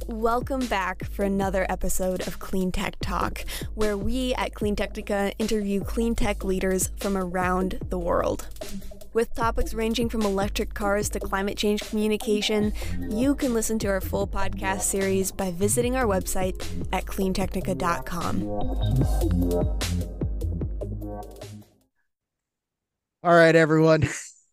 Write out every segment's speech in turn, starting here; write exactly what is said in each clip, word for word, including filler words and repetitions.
Welcome back for another episode of Clean Tech Talk, where we at Clean Technica interview clean tech leaders from around the world. With topics ranging from electric cars to climate change communication, you can listen to our full podcast series by visiting our website at clean technica dot com. All right, everyone.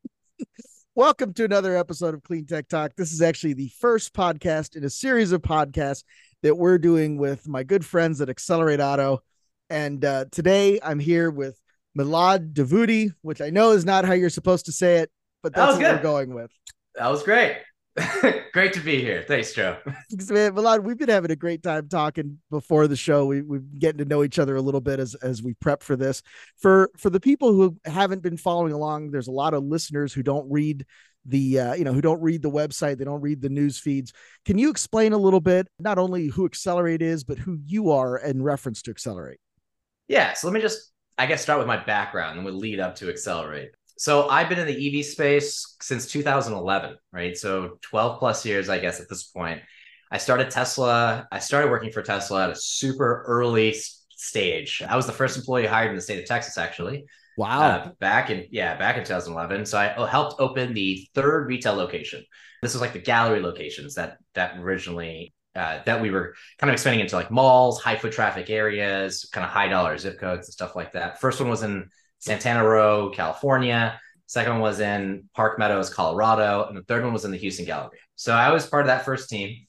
Welcome to another episode of Clean Tech Talk. This is actually the first podcast in a series of podcasts that we're doing with my good friends at Accelerate Auto. And uh, today I'm here with Milad Davuti, which I know is not how you're supposed to say it, but that's what good. we're going with. That was great. Great to be here. Thanks, Joe. Man, Milad, we've been having a great time talking before the show. We, we've been getting to know each other a little bit as, as we prep for this. For for the people who haven't been following along, there's a lot of listeners who don't read the uh, you know who don't read the website. They don't read the news feeds. Can you explain a little bit, not only who Accelerate is, but who you are in reference to Accelerate? Yeah. So let me just, I guess, start with my background and we'll lead up to Accelerate. So I've been in the E V space since two thousand eleven, right? So twelve plus years, I guess, at this point. I started Tesla. I started working for Tesla at a super early stage. I was the first employee hired in the state of Texas, actually. Wow. Uh, back in, yeah, back in two thousand eleven. So I helped open the third retail location. This was like the gallery locations that, that originally, uh, that we were kind of expanding into like malls, high foot traffic areas, kind of high dollar zip codes and stuff like that. First one was in Santana Row, California. Second one was in Park Meadows, Colorado. And the third one was in the Houston Gallery. So I was part of that first team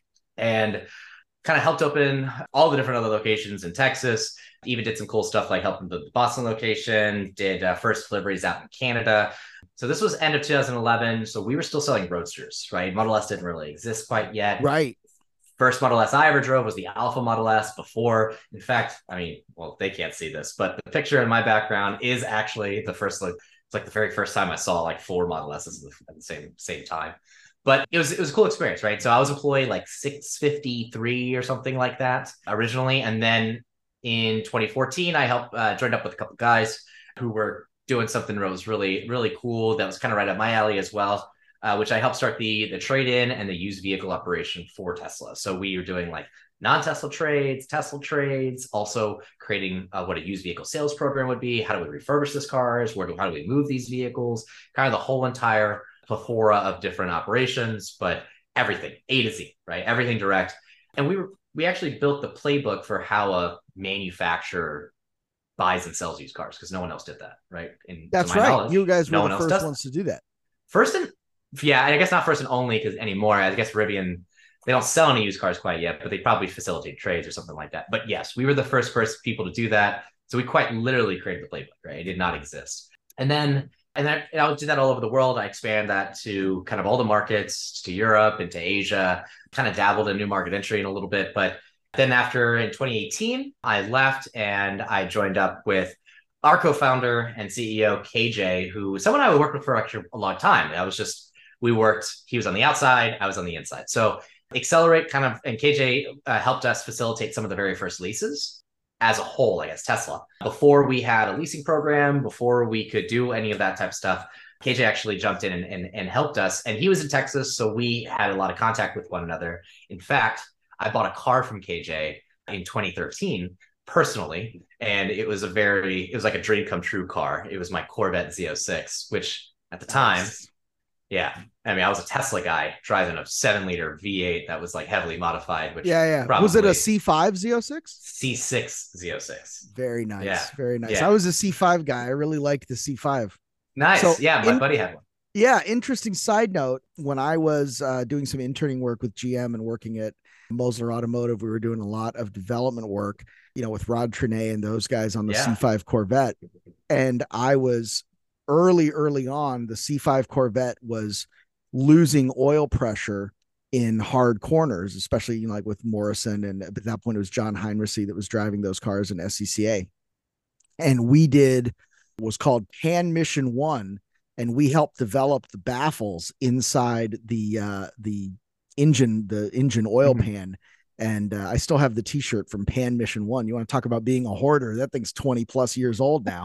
and kind of helped open all the different other locations in Texas. Even did some cool stuff like helping the Boston location, did uh, first deliveries out in Canada. So this was end of two thousand eleven. So we were still selling Roadsters, right? Model S didn't really exist quite yet. Right. First Model S I ever drove was the Alpha Model S before. In fact, I mean, well, they can't see this, but the picture in my background is actually the first, like, it's like the very first time I saw like four Model S's at the same, same time. But it was, it was a cool experience, right? So I was employee like six fifty-three or something like that originally. And then in twenty fourteen, I helped, uh, joined up with a couple of guys who were doing something that was really, really cool. That was kind of right up my alley as well. Uh, which I helped start the the trade-in and the used vehicle operation for Tesla. So we were doing like non-Tesla trades, Tesla trades, also creating uh, what a used vehicle sales program would be. How do we refurbish these cars? Where do, how do we move these vehicles? Kind of the whole entire plethora of different operations, but everything, A to Z, right? Everything direct. And we were we actually built the playbook for how a manufacturer buys and sells used cars because no one else did that, right? And That's right. You guys were no the first ones to do that. First and Yeah, I guess not first and only because anymore. I guess Rivian, they don't sell any used cars quite yet, but they probably facilitate trades or something like that. But yes, we were the first first people to do that. So we quite literally created the playbook, right? It did not exist. And then and then I would do that all over the world. I expand that to kind of all the markets, to Europe, into Asia, kind of dabbled in new market entry in a little bit. But then after in twenty eighteen, I left and I joined up with our co-founder and C E O, K J, who someone I worked with for actually a long time. I was just We worked, he was on the outside, I was on the inside. So Accelerate kind of, and K J uh, helped us facilitate some of the very first leases as a whole, I guess, Tesla. Before we had a leasing program, before we could do any of that type of stuff, K J actually jumped in and, and, and helped us. And he was in Texas, so we had a lot of contact with one another. In fact, I bought a car from K J in twenty thirteen personally, and it was a very, it was like a dream come true car. It was my Corvette Z oh six, which at the time, nice. Yeah. I mean, I was a Tesla guy driving a seven liter V eight that was like heavily modified. Which yeah, yeah. Was it a C five Z oh six? C six Z oh six. Very nice. Yeah. Very nice. Yeah. I was a C five guy. I really liked the C five. Nice. So yeah, my in, buddy had one. Yeah. Interesting side note. When I was uh, doing some interning work with G M and working at Mosler Automotive, we were doing a lot of development work, you know, with Rod Trenet and those guys on the yeah. C five Corvette. And I was early, early on, the C five Corvette was losing oil pressure in hard corners, especially, you know, like with Morrison. And at that point, it was John Heinrichsey that was driving those cars in S C C A. And we did what was called Pan Mission One. And we helped develop the baffles inside the, uh, the engine, the engine oil mm-hmm. pan. And uh, I still have the t-shirt from Pan Mission One. You want to talk about being a hoarder? That thing's twenty plus years old now.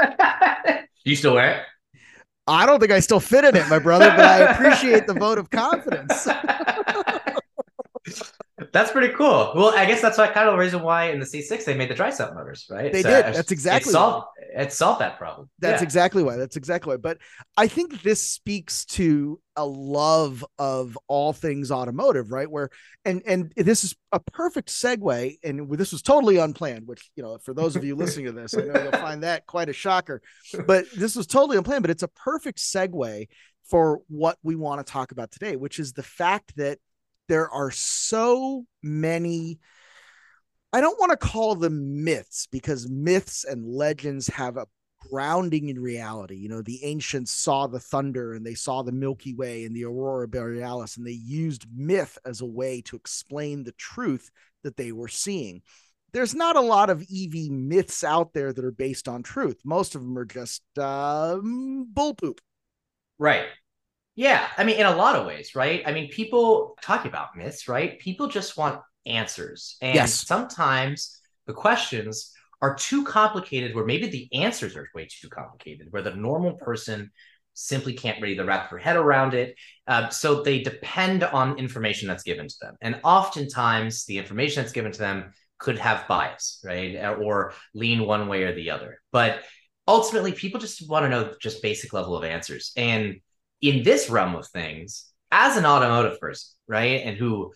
You still wear it? I don't think I still fit in it, my brother, but I appreciate the vote of confidence. That's pretty cool. Well, I guess that's why kind of the reason why in the C six they made the dry sump motors, right? They so did. That's exactly it solved it solved that problem. That's yeah. exactly why. That's exactly why. But I think this speaks to a love of all things automotive, right? Where and and this is a perfect segue, and this was totally unplanned. Which, you know, for those of you listening to this, I know you'll find that quite a shocker. But this was totally unplanned. But it's a perfect segue for what we want to talk about today, which is the fact that there are so many, I don't want to call them myths, because myths and legends have a grounding in reality. You know, the ancients saw the thunder and they saw the Milky Way and the Aurora Borealis, and they used myth as a way to explain the truth that they were seeing. There's not a lot of E V myths out there that are based on truth. Most of them are just um, bull poop. Right. Yeah. I mean, in a lot of ways, right? I mean, people talk about myths, right? People just want answers. And yes. sometimes the questions are too complicated, where maybe the answers are way too complicated, where the normal person simply can't really wrap their head around it. Uh, so they depend on information that's given to them. And oftentimes the information that's given to them could have bias, right? Or lean one way or the other. But ultimately, people just want to know just basic level of answers. And in this realm of things, as an automotive person, right, and who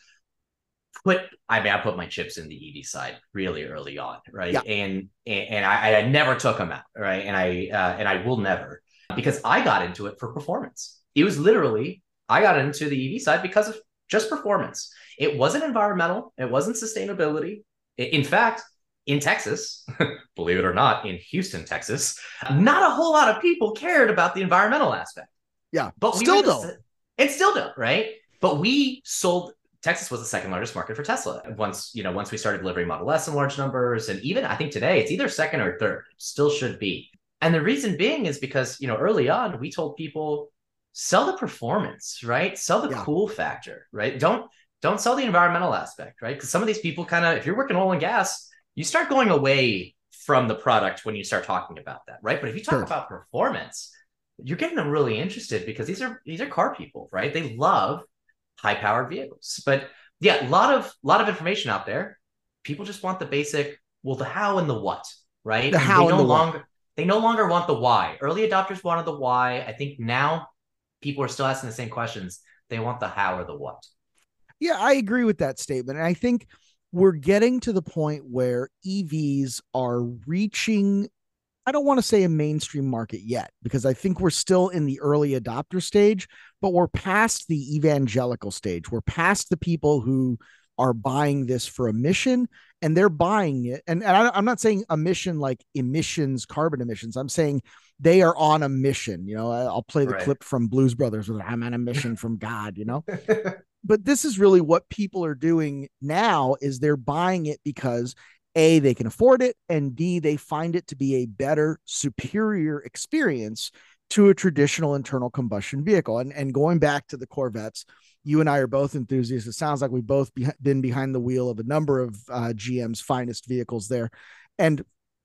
put, I mean, I put my chips in the E V side really early on, right, yeah. and and I, I never took them out, right, and I uh, and I will never, because I got into it for performance. It was literally, I got into the E V side because of just performance. It wasn't environmental. It wasn't sustainability. In fact, in Texas, believe it or not, in Houston, Texas, not a whole lot of people cared about the environmental aspect. Yeah, but we still don't. And still don't, right? But we sold, Texas was the second largest market for Tesla. Once, you know, once we started delivering Model S in large numbers, and even I think today it's either second or third, still should be. And the reason being is because, you know, early on we told people, sell the performance, right? Sell the yeah. cool factor, right? Don't don't sell the environmental aspect, right? Because some of these people kind of, if you're working oil and gas, you start going away from the product when you start talking about that, right? But if you talk sure. about performance, you're getting them really interested, because these are these are car people, right? They love high-powered vehicles. But yeah, a lot of lot of information out there. People just want the basic, well, the how and the what, right? The and how they no and the longer what. They no longer want the why. Early adopters wanted the why. I think now people are still asking the same questions. They want the how or the what. Yeah, I agree with that statement. And I think we're getting to the point where E Vs are reaching, I don't want to say a mainstream market yet, because I think we're still in the early adopter stage, but we're past the evangelical stage. We're past the people who are buying this for a mission, and they're buying it. And, and I, I'm not saying a mission like emissions, carbon emissions. I'm saying they are on a mission. You know, I'll play the right. clip from Blues Brothers with I'm on a mission from God, you know. But this is really what people are doing now, is they're buying it because A, they can afford it, and B, they find it to be a better, superior experience to a traditional internal combustion vehicle. And, and going back to the Corvettes, you and I are both enthusiasts. It sounds like we've both be- been behind the wheel of a number of uh, G M's finest vehicles there. And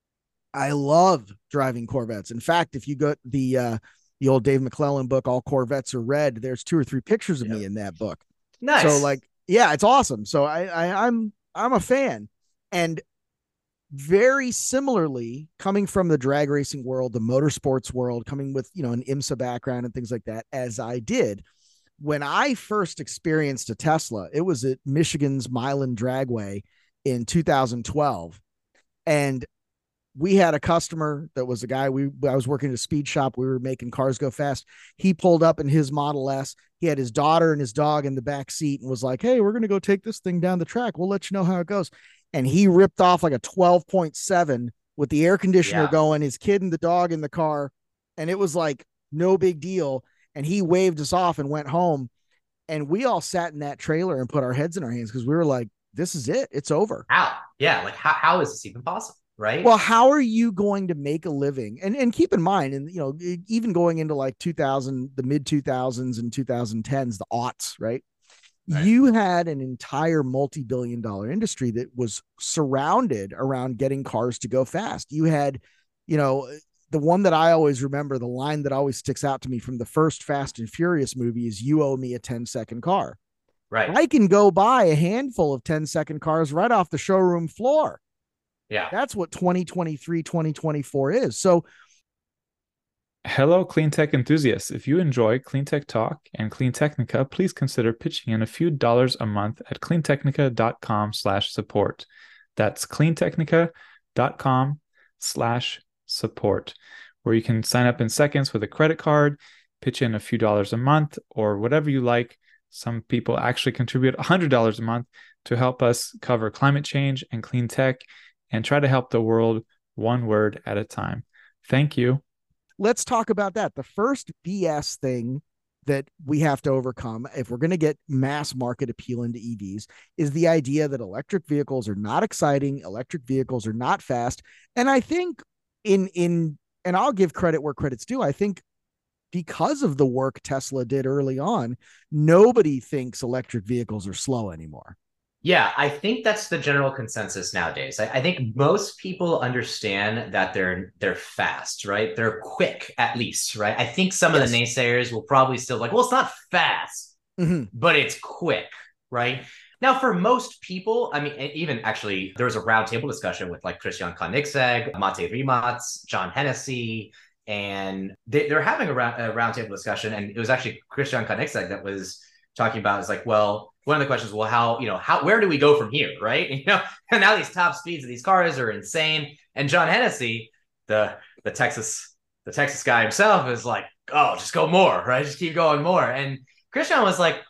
I love driving Corvettes. In fact, if you go the uh, the old Dave McClellan book, All Corvettes Are Red, there's two or three pictures of yep. me in that book. Nice. So like, yeah, it's awesome. So I, I I'm I'm a fan. And very similarly, coming from the drag racing world, the motorsports world, coming with, you know, an IMSA background and things like that, as I did, when I first experienced a Tesla, it was at Michigan's Milan Dragway in two thousand twelve. And we had a customer that was a guy, we I was working at a speed shop. We were making cars go fast. He pulled up in his Model S. He had his daughter and his dog in the back seat and was like, hey, we're going to go take this thing down the track. We'll let you know how it goes. And he ripped off like a twelve point seven with the air conditioner yeah. going, his kid and the dog in the car. And it was like no big deal. And he waved us off and went home. And we all sat in that trailer and put our heads in our hands, because we were like, this is it. It's over. How? Yeah. Like how, how is this even possible? Right. Well, how are you going to make a living? And and keep in mind, and, you know, even going into like two thousand, the mid two thousands and twenty tens, the aughts, right? Right. You had an entire multi-billion dollar industry that was surrounded around getting cars to go fast. You had, you know, the one that I always remember, the line that always sticks out to me from the first Fast and Furious movie is, you owe me a ten second car. Right. I can go buy a handful of ten second cars right off the showroom floor. Yeah. That's what twenty twenty-three, twenty twenty-four is. So hello, clean tech enthusiasts. If you enjoy Clean Tech Talk and Clean Technica, please consider pitching in a few dollars a month at cleantechnica.com slash support. That's cleantechnica.com slash support, where you can sign up in seconds with a credit card, pitch in a few dollars a month, or whatever you like. Some people actually contribute one hundred dollars a month to help us cover climate change and clean tech and try to help the world one word at a time. Thank you. Let's talk about that. The first B S thing that we have to overcome if we're going to get mass market appeal into E Vs is the idea that electric vehicles are not exciting. Electric vehicles are not fast. And I think in, in, and I'll give credit where credit's due. I think because of the work Tesla did early on, nobody thinks electric vehicles are slow anymore. Yeah, I think that's the general consensus nowadays. I, I think most people understand that they're they're fast, right? They're quick, at least, right? I think some yes. of the naysayers will probably still like, well, it's not fast, mm-hmm. but it's quick, right? Now, for most people, I mean, even actually, there was a roundtable discussion with like Christian Koenigsegg, Mate Rimac, John Hennessy, and they, they're having a, round, a roundtable discussion, and it was actually Christian Koenigsegg that was talking about is like, well, one of the questions, well, how, you know, how, where do we go from here? Right. You know, and now these top speeds of these cars are insane. And John Hennessy, the, the Texas, the Texas guy himself is like, oh, just go more, right? Just keep going more. And Christian was like,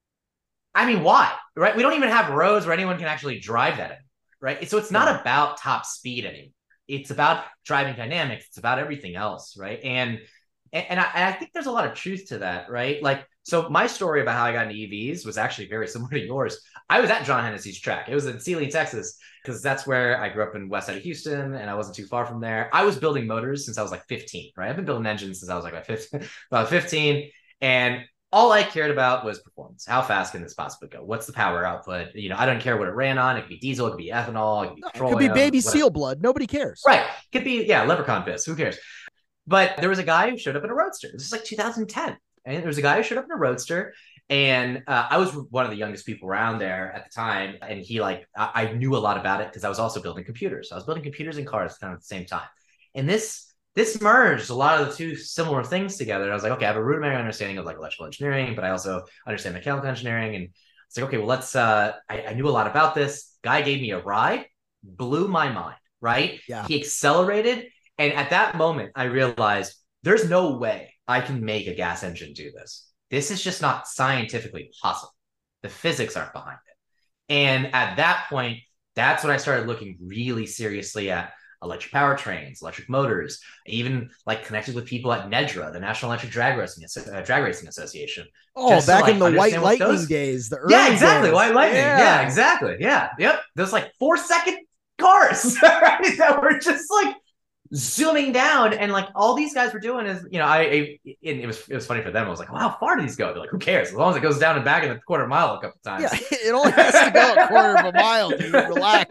I mean, why? Right. We don't even have roads where anyone can actually drive that anymore, right? So it's not about top speed anymore. It's about driving dynamics. It's about everything else. Right. And, and, and I, and I think there's a lot of truth to that, right? Like, so my story about how I got into E Vs was actually very similar to yours. I was at John Hennessy's track. It was in Sealy, Texas, because that's where I grew up in west side of Houston, and I wasn't too far from there. I was building motors since I was like fifteen, right? I've been building engines since I was like about fifteen, and all I cared about was performance. How fast can this possibly go? What's the power output? You know, I don't care what it ran on. It could be diesel, it could be ethanol, it could be petroleum. It could be baby whatever. seal blood. Nobody cares. Right. It could be, yeah, leprechaun piss. Who cares? But there was a guy who showed up in a Roadster. This is like two thousand ten. And there was a guy who showed up in a Roadster, and uh, I was one of the youngest people around there at the time. And he like, I, I knew a lot about it because I was also building computers. I was building computers and cars kind of at the same time. And this, this merged a lot of the two similar things together. And I was like, okay, I have a rudimentary understanding of like electrical engineering, but I also understand mechanical engineering. And it's like, okay, well, let's, uh, I, I knew a lot about this. Guy gave me a ride, blew my mind, right? Yeah. He accelerated. And at that moment, I realized there's no way I can make a gas engine do this. This is just not scientifically possible. The physics aren't behind it. And at that point, that's when I started looking really seriously at electric powertrains, electric motors, even like connected with people at NEDRA, the National Electric Drag Racing, uh, Drag Racing Association. Oh, back to, like, in the white lightning those... days. The early yeah, exactly. days. White lightning. Yeah. yeah, exactly. Yeah. Yep. Those like four second cars right? that were just like zooming down, and like all these guys were doing is, you know, I, I it was it was funny for them. I was like, well, how far do these go? They're like, who cares? As long as it goes down and back in the quarter mile a couple times. Yeah, it only has to go a quarter of a mile, dude. Relax.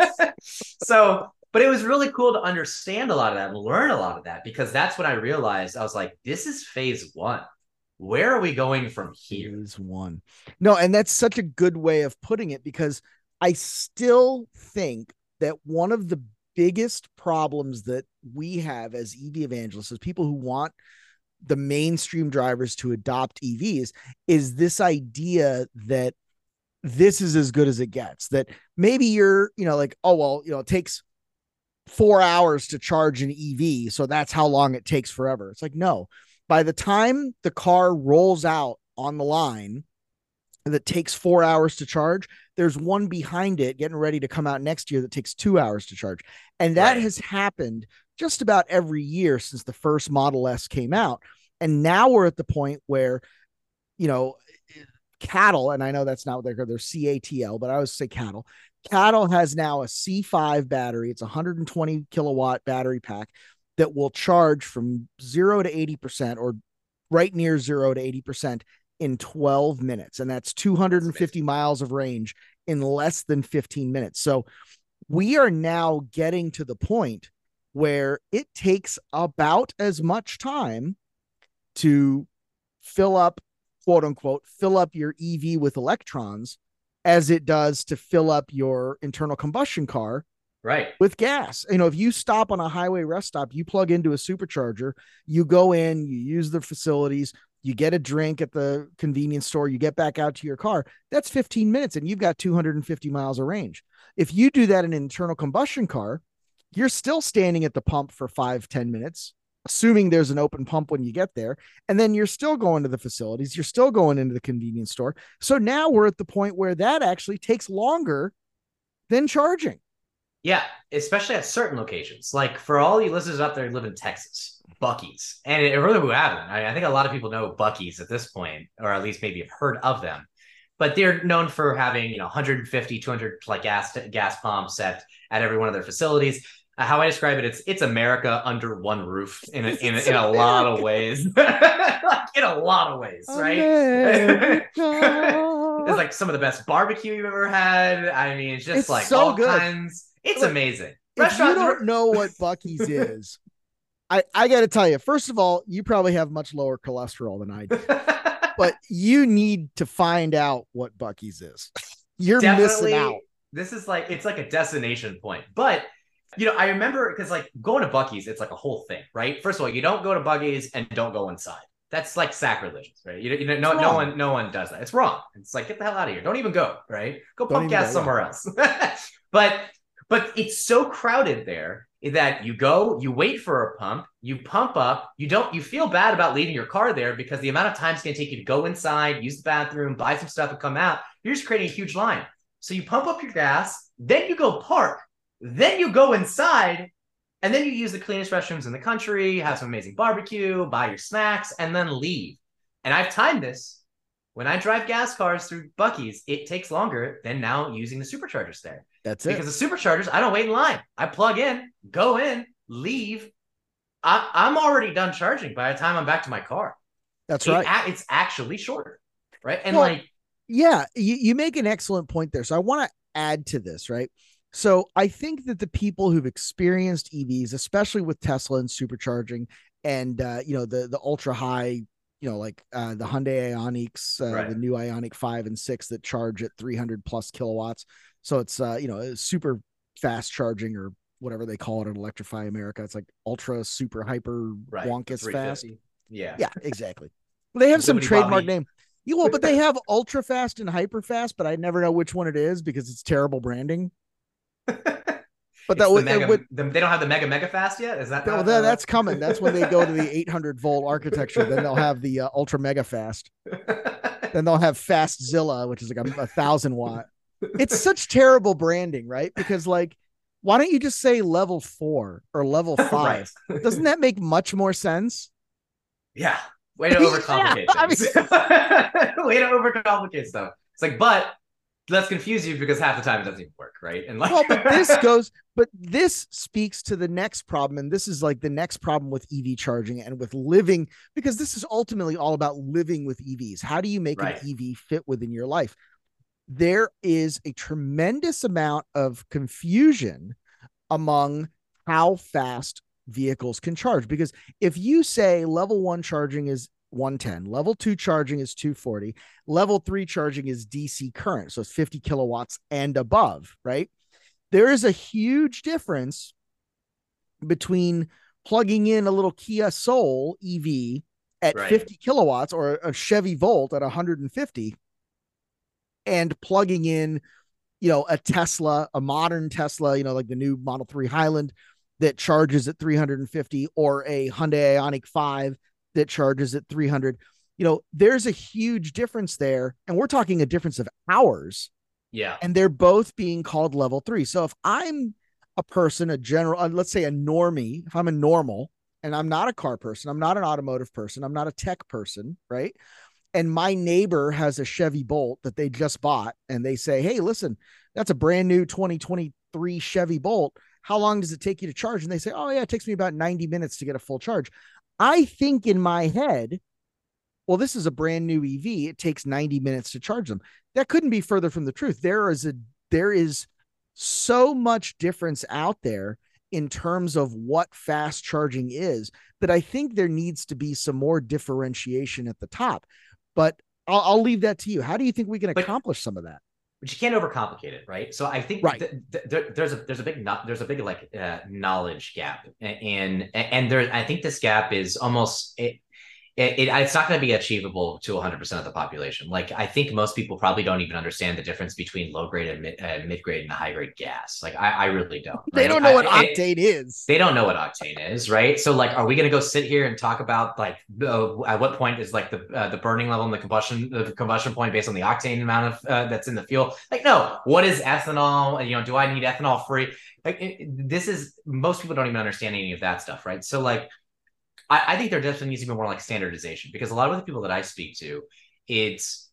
So, but it was really cool to understand a lot of that and learn a lot of that, because that's when I realized I was like, this is phase one. Where are we going from here? Phase one. No, and that's such a good way of putting it, because I still think that one of the biggest problems that we have as E V evangelists, as people who want the mainstream drivers to adopt E Vs, is this idea that this is as good as it gets. That maybe you're, you know, like, oh, well, you know, it takes four hours to charge an E V, so that's how long it takes forever. It's like, no, by the time the car rolls out on the line that takes four hours to charge, there's one behind it getting ready to come out next year that takes two hours to charge. And that right. has happened just about every year since the first Model S came out. And now we're at the point where, you know, Cattle, and I know that's not what they're called, they're C A T L, but I always say Cattle. Cattle has now a C five battery. It's a one hundred twenty kilowatt battery pack that will charge from zero to eighty percent, or right near zero to eighty percent in twelve minutes. And that's two hundred fifty miles of range in less than fifteen minutes. So we are now getting to the point where it takes about as much time to fill up quote unquote, fill up your E V with electrons as it does to fill up your internal combustion car right with gas. You know, if you stop on a highway rest stop, you plug into a supercharger, you go in, you use the facilities, you get a drink at the convenience store, you get back out to your car. That's fifteen minutes and you've got two hundred fifty miles of range. If you do that in an internal combustion car, you're still standing at the pump for five, ten minutes, assuming there's an open pump when you get there. And then you're still going to the facilities. You're still going into the convenience store. So now we're at the point where that actually takes longer than charging. Yeah, especially at certain locations. Like for all you listeners out there who live in Texas, Buc-ee's, and it, really who haven't. I, I think a lot of people know Buc-ee's at this point, or at least maybe have heard of them. But they're known for having, you know, one hundred fifty, two hundred like gas gas pumps at, at every one of their facilities. Uh, how I describe it, it's it's America under one roof in a, in, a, in a lot of ways. Like in a lot of ways, right? It's like some of the best barbecue you've ever had. I mean, it's just it's like so all good. kinds. It's Look, amazing. If you don't know what Buc-ee's is, I, I got to tell you, first of all, you probably have much lower cholesterol than I do. But you need to find out what Buc-ee's is. You're Definitely, missing out. This is like, it's like a destination point. But, you know, I remember because like going to Buc-ee's, it's like a whole thing, right? First of all, you don't go to Buc-ee's and don't go inside. That's like sacrilegious, right? You, you know, no, no one, no one does that. It's wrong. It's like, get the hell out of here. Don't even go, right? Go pump gas go, somewhere yeah. else. but, but it's so crowded there that you go, you wait for a pump, you pump up, you don't, you feel bad about leaving your car there because the amount of time it's going to take you to go inside, use the bathroom, buy some stuff and come out, you're just creating a huge line. So you pump up your gas, then you go park, then you go inside, and then you use the cleanest restrooms in the country, have some amazing barbecue, buy your snacks, and then leave. And I've timed this. When I drive gas cars through Buc-ee's, it takes longer than now using the superchargers there. That's it. Because the superchargers, I don't wait in line. I plug in, go in, leave. I, I'm already done charging by the time I'm back to my car. That's it, right. It's actually shorter, right? And well, like, yeah, you, you make an excellent point there. So I want to add to this, right? So I think that the people who've experienced E Vs, especially with Tesla and supercharging, and uh, you know the the ultra high, you know, like uh, the Hyundai Ioniqs, uh, right. the new Ioniq five and six that charge at three hundred plus kilowatts. So it's, uh, you know, super fast charging or whatever they call it in Electrify America. It's like ultra, super, hyper, right. wonkus fast. Yeah. Yeah, exactly. They have some trademark name. Yeah, well, but they have ultra fast and hyper fast, but I never know which one it is because it's terrible branding. But that would, the mega, would the, they don't have the mega mega fast yet. Is that no, not, that, uh... that's coming? That's when they go to the eight hundred volt architecture. Then they'll have the uh, ultra mega fast. Then they'll have Fast Zilla, which is like a, a thousand watt. It's such terrible branding, right? Because like, why don't you just say level four or level five? Right. Doesn't that make much more sense? Yeah. Way to overcomplicate yeah, things. I mean... Way to overcomplicate stuff. It's like, but let's confuse you because half the time it doesn't even work, right? And like, well, but this goes, but this speaks to the next problem, and this is like the next problem with E V charging and with living, because this is ultimately all about living with E Vs. How do you make right. an E V fit within your life? There is a tremendous amount of confusion among how fast vehicles can charge, because if you say level one charging is one ten, level two charging is two forty, level three charging is D C current, so it's fifty kilowatts and above, right? There is a huge difference between plugging in a little Kia Soul E V at right. fifty kilowatts or a Chevy Volt at one hundred fifty and plugging in, you know, a Tesla, a modern Tesla, you know, like the new Model three Highland that charges at three hundred fifty, or a Hyundai Ioniq five that charges at three hundred. You know, there's a huge difference there. And we're talking a difference of hours. Yeah. And they're both being called level three. So if I'm a person, a general, uh, let's say a normie, if I'm a normal and I'm not a car person, I'm not an automotive person, I'm not a tech person, right? And my neighbor has a Chevy Bolt that they just bought, and they say, hey, listen, that's a brand new twenty twenty-three Chevy Bolt. How long does it take you to charge? And they say, oh yeah, it takes me about ninety minutes to get a full charge. I think in my head, well, this is a brand new E V. It takes ninety minutes to charge them. That couldn't be further from the truth. There is a, there is so much difference out there in terms of what fast charging is that I think there needs to be some more differentiation at the top. But I'll, I'll leave that to you. How do you think we can accomplish but, some of that? But you can't overcomplicate it, right? So I think right. th- th- there's a there's a big not there's a big like uh, knowledge gap, and and there I think this gap is almost it, It, it, it's not going to be achievable to one hundred percent of the population. Like, I think most people probably don't even understand the difference between low grade and mid, uh, mid grade and high grade gas. Like, I, I really don't. Right? They don't know I, what octane it, is. They don't know what octane is, right? So, like, are we going to go sit here and talk about like uh, at what point is like the uh, the burning level and the combustion the combustion point based on the octane amount of uh, that's in the fuel? Like, no. What is ethanol? You know, do I need ethanol free? Like, it, this is most people don't even understand any of that stuff, right? So, like. I, I think there definitely needs to be more like standardization, because a lot of the people that I speak to, it's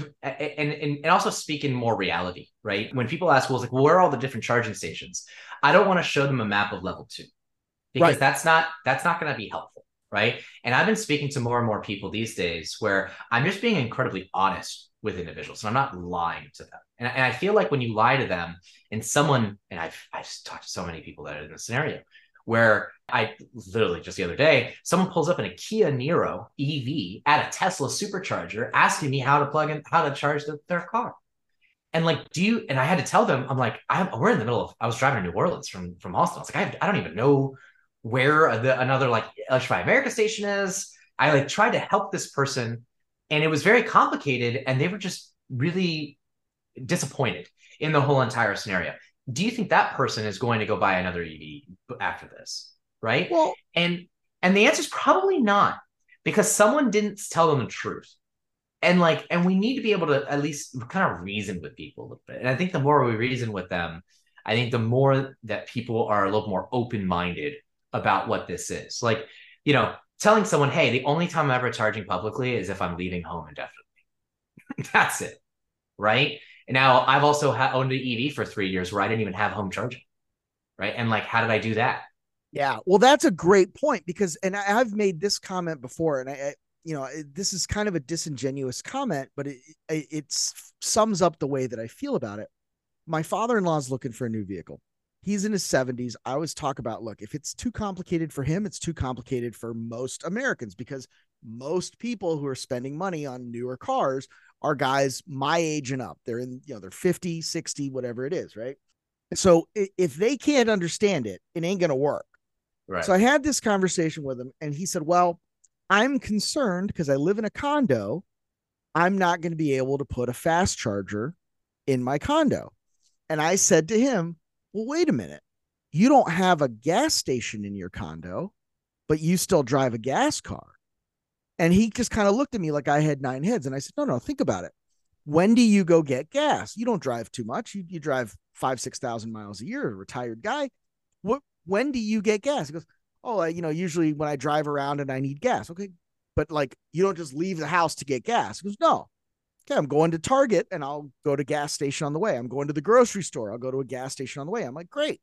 and and, and also speak in more reality, right? When people ask, well, it's like, well, where are all the different charging stations? I don't want to show them a map of level two, because right. that's not that's not going to be helpful, right? And I've been speaking to more and more people these days where I'm just being incredibly honest with individuals, and I'm not lying to them. And, and I feel like when you lie to them, and someone, and I've I've talked to so many people that are in this scenario, where I literally just the other day, someone pulls up in a Kia Niro E V at a Tesla supercharger asking me how to plug in, how to charge the, their car. And like, do you, and I had to tell them, I'm like, I'm, we're in the middle of, I was driving to New Orleans from, from Austin. I was like, I, have, I don't even know where the, another like Electrify America station is. I like tried to help this person, and it was very complicated, and they were just really disappointed in the whole entire scenario. Do you think that person is going to go buy another E V after this? Right. Well, and and the answer is probably not, because someone didn't tell them the truth. And like, and we need to be able to at least kind of reason with people a little bit. And I think the more we reason with them, I think the more that people are a little more open-minded about what this is. Like, you know, telling someone, hey, the only time I'm ever charging publicly is if I'm leaving home indefinitely. That's it. Right. And now I've also ha- owned an E V for three years where I didn't even have home charging. Right. And like, how did I do that? Yeah, well, that's a great point, because, and I, I've made this comment before, and I, I you know, it, this is kind of a disingenuous comment, but it, it it sums up the way that I feel about it. My father-in-law is looking for a new vehicle. He's in his seventies. I always talk about, look, if it's too complicated for him, it's too complicated for most Americans, because most people who are spending money on newer cars are guys my age and up. They're in, you know, they're fifty, sixty, whatever it is, right? So if they can't understand it, it ain't going to work. Right. So I had this conversation with him, and he said, well, I'm concerned because I live in a condo. I'm not going to be able to put a fast charger in my condo. And I said to him, well, wait a minute. You don't have a gas station in your condo, but you still drive a gas car. And he just kind of looked at me like I had nine heads. And I said, no, no, think about it. When do you go get gas? You don't drive too much. You, you drive five, six thousand miles a year, a retired guy. What? When do you get gas? He goes, oh, uh, you know, usually when I drive around and I need gas. Okay. But like, you don't just leave the house to get gas. He goes, no. Okay. I'm going to Target and I'll go to gas station on the way. I'm going to the grocery store. I'll go to a gas station on the way. I'm like, great.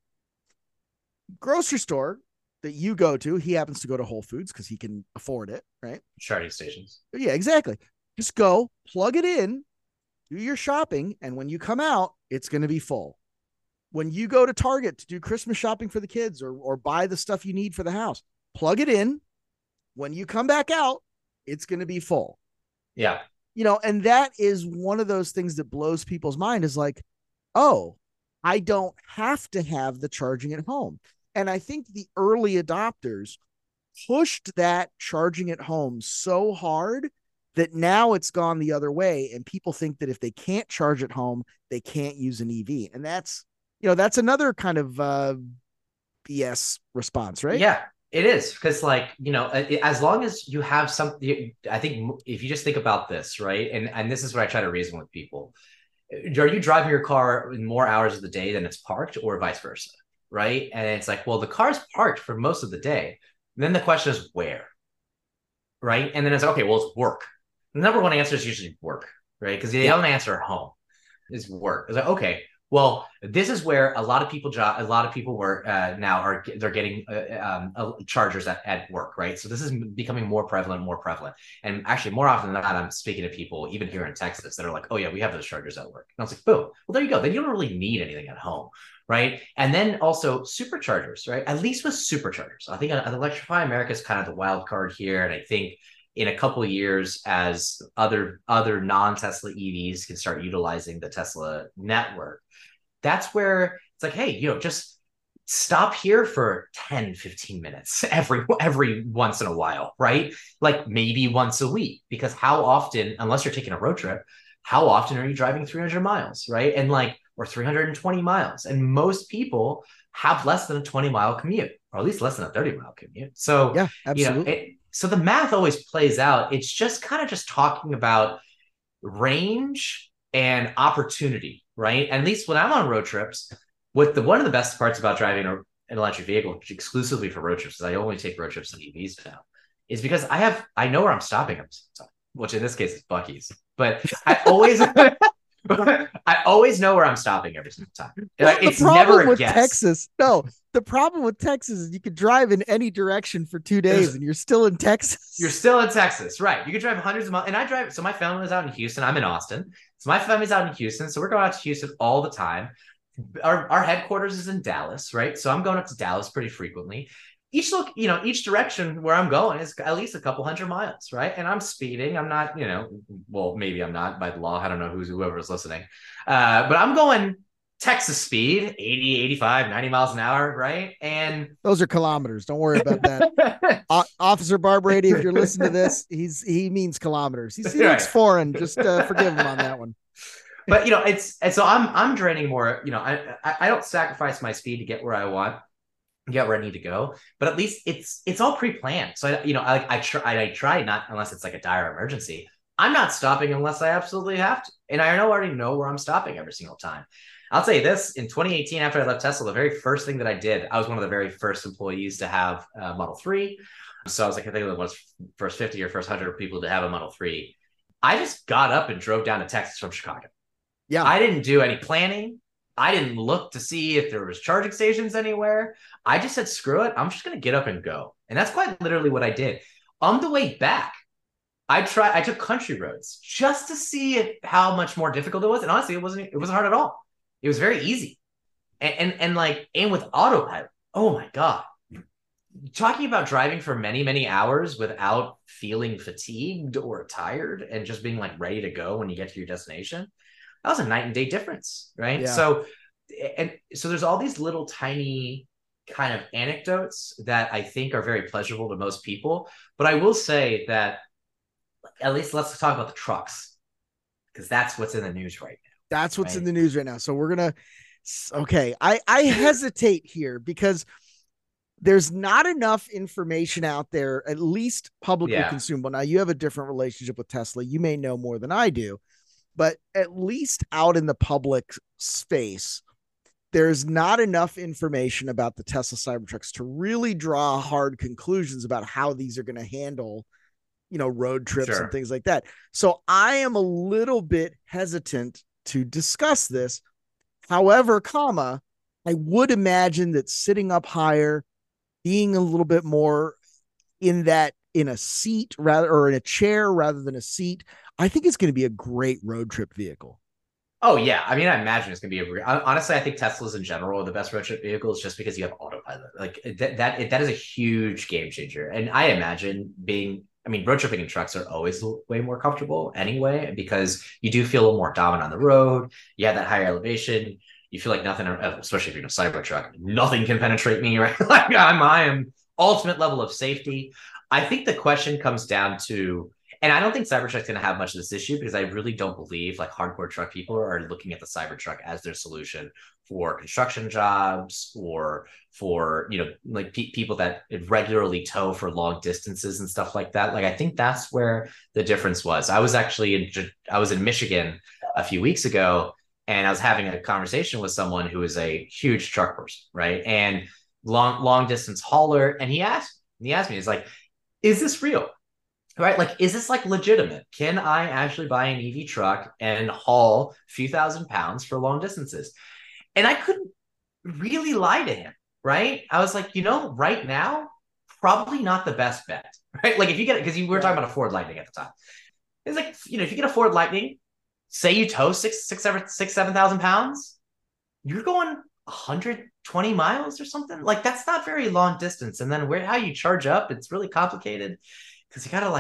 Grocery store that you go to, he happens to go to Whole Foods because he can afford it. Right. Charging stations. Yeah, exactly. Just go plug it in, do your shopping. And when you come out, it's going to be full. When you go to Target to do Christmas shopping for the kids, or, or buy the stuff you need for the house, plug it in. When you come back out, it's going to be full. Yeah. You know, and that is one of those things that blows people's mind, is like, oh, I don't have to have the charging at home. And I think the early adopters pushed that charging at home so hard that now it's gone the other way. And people think that if they can't charge at home, they can't use an E V. And that's, you know, that's another kind of uh, B S response, right? Yeah, it is. Because like, you know, as long as you have something, I think if you just think about this, right? And, and this is what I try to reason with people. Are you driving your car more hours of the day than it's parked, or vice versa? Right. And it's like, well, the car's parked for most of the day. And then the question is where? Right. And then it's okay, well, it's work. The number one answer is usually work, right? Because the yeah. other answer at home is work. It's like, okay, well, this is where a lot of people job, a lot of people were uh, now are they're getting uh, um, uh, chargers at, at work, right? So this is becoming more prevalent, more prevalent, and actually more often than not, I'm speaking to people even here in Texas that are like, "Oh yeah, we have those chargers at work." And I was like, "Boom! Well, there you go. Then you don't really need anything at home, right?" And then also superchargers, right? At least with superchargers, I think uh, Electrify America is kind of the wild card here, and I think in a couple of years, as other other non-Tesla E Vs can start utilizing the Tesla network, that's where it's like, hey, you know, just stop here for ten, fifteen minutes every every once in a while, right? Like maybe once a week, because how often, unless you're taking a road trip, how often are you driving three hundred miles, right? And like, or three hundred twenty miles. And most people have less than a twenty mile commute, or at least less than a thirty mile commute. So, yeah, absolutely. You know, it, so the math always plays out. It's just kind of just talking about range and opportunity, right? And at least when I'm on road trips, what the one of the best parts about driving a, an electric vehicle exclusively for road trips, is I only take road trips on E Vs now, is because I have I know where I'm stopping every single time, which in this case is Buc-ee's. But I always I always know where I'm stopping every single time. Well, it's the problem never a with guess. Texas, no, the problem with Texas is you could drive in any direction for two days There's, and you're still in Texas. You're still in Texas, right? You could drive hundreds of miles, and I drive. So my family was out in Houston. I'm in Austin, so my family's out in Houston. So we're going out to Houston all the time. Our our headquarters is in Dallas, right? So I'm going up to Dallas pretty frequently. Each look, you know, each direction where I'm going is at least a couple hundred miles, right? And I'm speeding. I'm not, you know, well, maybe I'm not by the law. I don't know who's whoever's listening. Uh, but I'm going Texas speed, eighty, eighty-five, ninety miles an hour, right? And those are kilometers. Don't worry about that. o- Officer Barbrady, if you're listening to this, he's he means kilometers. He's, he looks right. foreign. Just uh, forgive him on that one. But, you know, it's, and so I'm, I'm draining more, you know, I, I don't sacrifice my speed to get where I want, get where I need to go, but at least it's, it's all pre-planned. So, I, you know, I, I try, I try not, unless it's like a dire emergency, I'm not stopping unless I absolutely have to. And I know, already know where I'm stopping every single time. I'll tell you this, in twenty eighteen, after I left Tesla, the very first thing that I did, I was one of the very first employees to have a Model three. So I was like, I think it was first fifty or first one hundred people to have a Model three. I just got up and drove down to Texas from Chicago. Yeah, I didn't do any planning. I didn't look to see if there was charging stations anywhere. I just said, screw it. I'm just going to get up and go. And that's quite literally what I did. On the way back, I tried, I took country roads just to see if, how much more difficult it was. And honestly, it wasn't, it wasn't hard at all. It was very easy. And, and, and like, and with autopilot, oh my God, talking about driving for many, many hours without feeling fatigued or tired and just being like ready to go when you get to your destination. That was a night and day difference, right? Yeah. So, and so there's all these little tiny kind of anecdotes that I think are very pleasurable to most people. But I will say that, at least let's talk about the trucks, because that's what's in the news right now. That's what's right? in the news right now. So we're gonna, okay, I I hesitate here because there's not enough information out there, at least publicly yeah. consumable. Now you have a different relationship with Tesla. You may know more than I do. But at least out in the public space, there's not enough information about the Tesla Cybertrucks to really draw hard conclusions about how these are going to handle, you know, road trips sure. and things like that. So I am a little bit hesitant to discuss this. However, comma, I would imagine that sitting up higher, being a little bit more in that, in a seat rather, or in a chair rather than a seat, I think it's going to be a great road trip vehicle. Oh yeah. I mean, I imagine it's going to be a, honestly, I think Teslas in general are the best road trip vehicles just because you have autopilot. Like that, that, that is a huge game changer. And I imagine being, I mean, road tripping in trucks are always way more comfortable anyway, because you do feel a little more dominant on the road. You have that higher elevation. You feel like nothing, especially if you're in a Cybertruck, nothing can penetrate me, right? Like I'm, I am ultimate level of safety. I think the question comes down to, and I don't think Cybertruck's going to have much of this issue, because I really don't believe like hardcore truck people are looking at the Cybertruck as their solution for construction jobs or for, you know, like pe- people that regularly tow for long distances and stuff like that. Like, I think that's where the difference was. I was actually in, I was in Michigan a few weeks ago, and I was having a conversation with someone who is a huge truck person, right? And long, long distance hauler. And he asked, he asked me, he's like, is this real? Right? Like, is this like legitimate? Can I actually buy an E V truck and haul a few thousand pounds for long distances? And I couldn't really lie to him, right? I was like, you know, right now, probably not the best bet, right? Like if you get it, because we were talking about a Ford Lightning at the time. It's like, you know, if you get a Ford Lightning, say you tow six, six, seven, six, seven thousand pounds, you're going one hundred twenty miles or something. Like that's not very long distance. And then where how you charge up, it's really complicated, because you got to like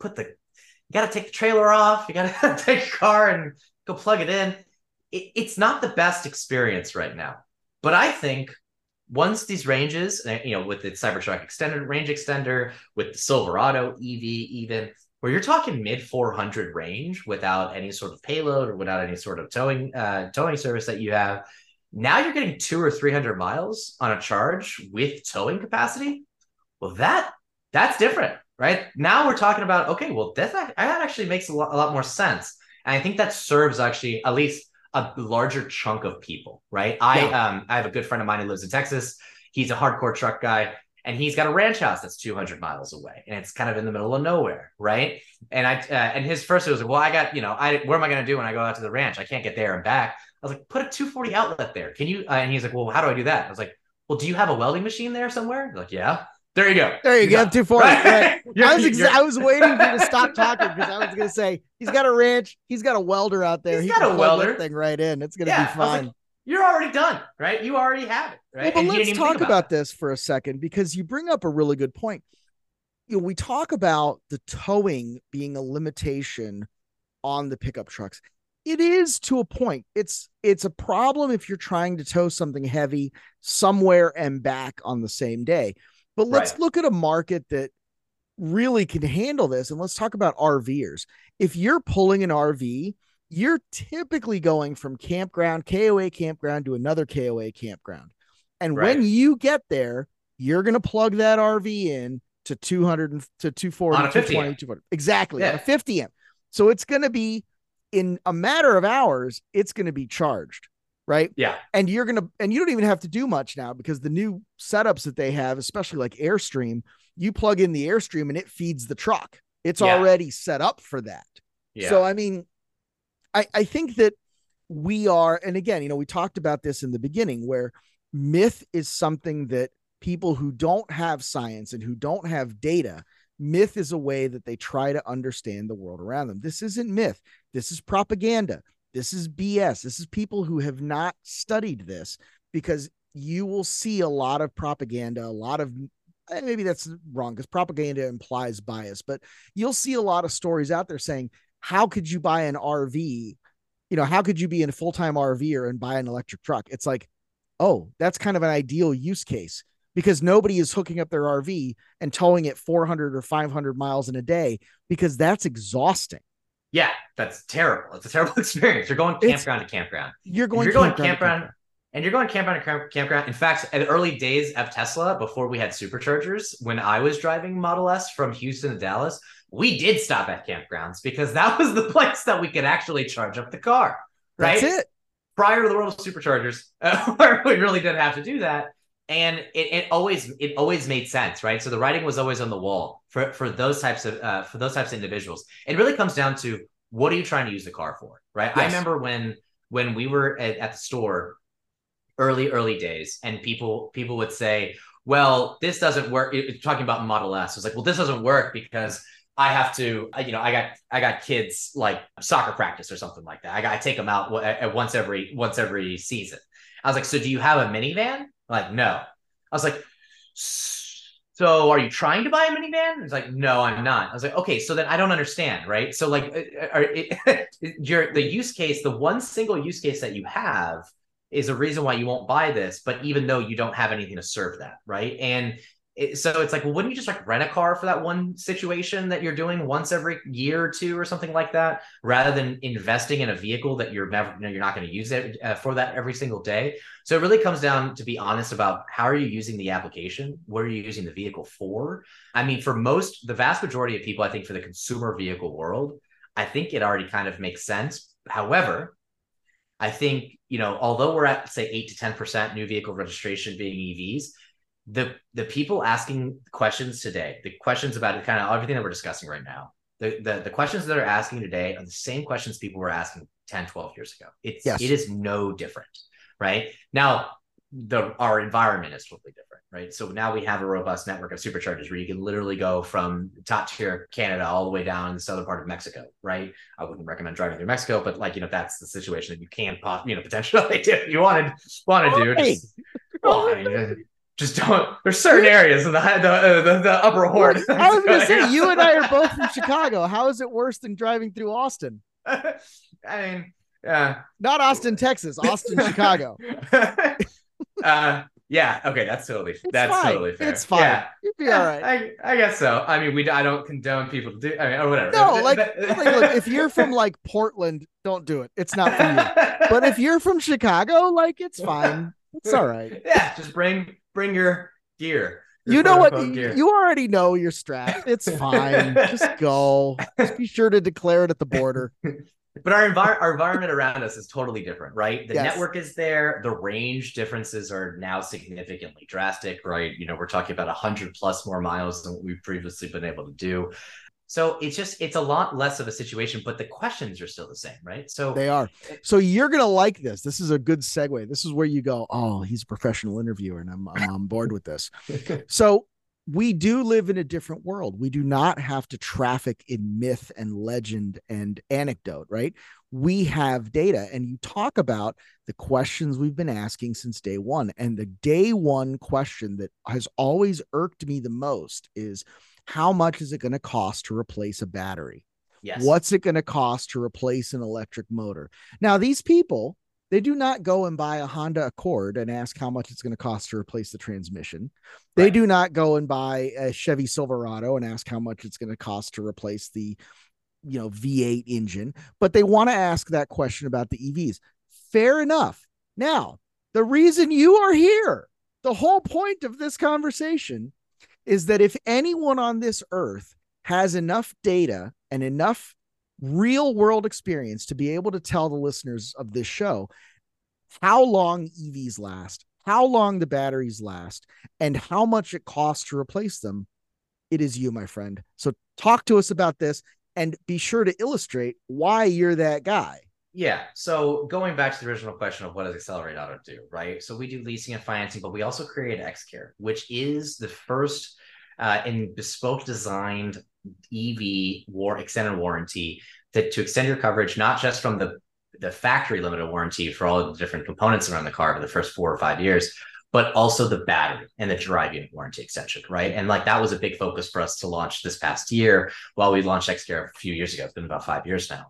put the, you got to take the trailer off. You got to take your car and go plug it in. It, it's not the best experience right now. But I think once these ranges, you know, with the Cybertruck extended range extender, with the Silverado E V, even where you're talking mid four hundred range without any sort of payload or without any sort of towing uh, towing service that you have, now you're getting two or three hundred miles on a charge with towing capacity. Well, that that's different, right? Now we're talking about, okay, well, that, that actually makes a lot, a lot more sense. And I think that serves actually at least a larger chunk of people, right? I yeah. um I have a good friend of mine who lives in Texas. He's a hardcore truck guy, and he's got a ranch house that's two hundred miles away, and it's kind of in the middle of nowhere, right? And I uh, and his first was like, well, I got, you know, I what am I going to do when I go out to the ranch? I can't get there and back. I was like, put a two forty outlet there. Can you? Uh, and he's like, well, how do I do that? I was like, well, do you have a welding machine there somewhere? He's like, yeah. There you go. There you go. two forty. Right. I was exa- I was waiting for you to stop talking because I was going to say he's got a ranch. He's got a welder out there. He's he got a welder thing right in. It's going to yeah, be fine. Like, you're already done, right? You already have it, right? Well, but let's talk about, about this for a second because you bring up a really good point. You know, we talk about the towing being a limitation on the pickup trucks. It is to a point. It's it's a problem if you're trying to tow something heavy somewhere and back on the same day. But let's right. look at a market that really can handle this. And let's talk about RVers. If you're pulling an R V, you're typically going from campground, K O A campground to another K O A campground. And right. when you get there, you're going to plug that R V in to two hundred to two forty, on a fifty two twenty, exactly. Yeah. On a fifty amp. So it's going to be in a matter of hours, it's going to be charged. Right. Yeah. And you're going to, and you don't even have to do much now because the new setups that they have, especially like Airstream, you plug in the Airstream and it feeds the truck. It's yeah. already set up for that. Yeah. So, I mean, I, I think that we are, and again, you know, we talked about this in the beginning where myth is something that people who don't have science and who don't have data, myth is a way that they try to understand the world around them. This isn't myth. This is propaganda. This is B S. This is people who have not studied this because you will see a lot of propaganda, a lot of, maybe that's wrong because propaganda implies bias, but you'll see a lot of stories out there saying, how could you buy an R V? You know, how could you be in a full-time RVer and buy an electric truck? It's like, oh, that's kind of an ideal use case because nobody is hooking up their R V and towing it four hundred or five hundred miles in a day because that's exhausting. Yeah, that's terrible. It's a terrible experience. You're going campground it's, to campground. You're going, you're going campground, campground, campground, and you're going campground to camp, campground. In fact, in the early days of Tesla, before we had superchargers, when I was driving Model S from Houston to Dallas, we did stop at campgrounds because that was the place that we could actually charge up the car. Right? That's it. Prior to the world of superchargers, uh, we really didn't have to do that. And it, it always it always made sense, right? So the writing was always on the wall for, for those types of uh, for those types of individuals. It really comes down to what are you trying to use the car for, right? Yes. I remember when when we were at, at the store, early early days, and people people would say, "Well, this doesn't work." It, talking about Model S, it was like, "Well, this doesn't work because I have to, you know, I got I got kids like soccer practice or something like that. I got to take them out once every once every season." I was like, "So do you have a minivan?" Like, no. I was like, so are you trying to buy a minivan? It's like, no, I'm not. I was like, okay, so then I don't understand, right? So like, are, it, your the use case, the one single use case that you have is a reason why you won't buy this, but even though you don't have anything to serve that, right? And it, so it's like, well, wouldn't you just like rent a car for that one situation that you're doing once every year or two or something like that, rather than investing in a vehicle that you're never, you know, you're not going to use it uh, for that every single day. So it really comes down to be honest about how are you using the application? What are you using the vehicle for? I mean, for most, the vast majority of people, I think for the consumer vehicle world, I think it already kind of makes sense. However, I think, you know, although we're at say eight to ten percent new vehicle registration being E Vs, the the people asking questions today, the questions about kind of everything that we're discussing right now, the, the the questions that they're asking today are the same questions people were asking ten, twelve years ago. It's yes. It is no different, right? Now, the our environment is totally different, right? So now we have a robust network of superchargers where you can literally go from top tier Canada all the way down in the southern part of Mexico, right? I wouldn't recommend driving through Mexico, but like, you know, that's the situation that you can pop, you know, potentially do if you wanted want to do. Just, well, I mean, Just don't. There's certain areas in the the the, the upper horn. Well, I was gonna say, you and I are both from Chicago. How is it worse than driving through Austin? I mean, yeah, not Austin, Texas, Austin, Chicago. uh, yeah, okay, that's totally it's that's fine. totally fair. It's fine. Yeah. You'd be yeah, all right. I, I guess so. I mean, we I don't condone people to do. I mean, or whatever. No, like, like look, if you're from like Portland, don't do it. It's not for you. But if you're from Chicago, like, it's fine. It's all right. Yeah, just bring bring your gear. You know what? You already know your strap. It's fine. Just go. Just be sure to declare it at the border. But our, envir- our environment around us is totally different, right? The yes. network is there. The range differences are now significantly drastic, right? You know, we're talking about one hundred plus more miles than what we've previously been able to do. So it's just, it's a lot less of a situation, but the questions are still the same, right? So they are. So you're going to like this. This is a good segue. This is where you go, oh, he's a professional interviewer and I'm, I'm on board with this. So we do live in a different world. We do not have to traffic in myth and legend and anecdote, right? We have data, and you talk about the questions we've been asking since day one. And the day one question that has always irked me the most is, how much is it going to cost to replace a battery? Yes. What's it going to cost to replace an electric motor? Now, these people, they do not go and buy a Honda Accord and ask how much it's going to cost to replace the transmission. They right. do not go and buy a Chevy Silverado and ask how much it's going to cost to replace the, you know, V eight engine, but they want to ask that question about the E Vs. Fair enough. Now, the reason you are here, the whole point of this conversation is that if anyone on this earth has enough data and enough real world experience to be able to tell the listeners of this show how long E Vs last, how long the batteries last, and how much it costs to replace them, it is you, my friend. So talk to us about this and be sure to illustrate why you're that guy. Yeah. So going back to the original question of what does Accelerate Auto do, right? So we do leasing and financing, but we also create XCare, which is the first uh, in bespoke designed E V war extended warranty that to extend your coverage, not just from the, the factory limited warranty for all of the different components around the car for the first four or five years, but also the battery and the drive unit warranty extension, right? And like that was a big focus for us to launch this past year while we launched XCare a few years ago. It's been about five years now.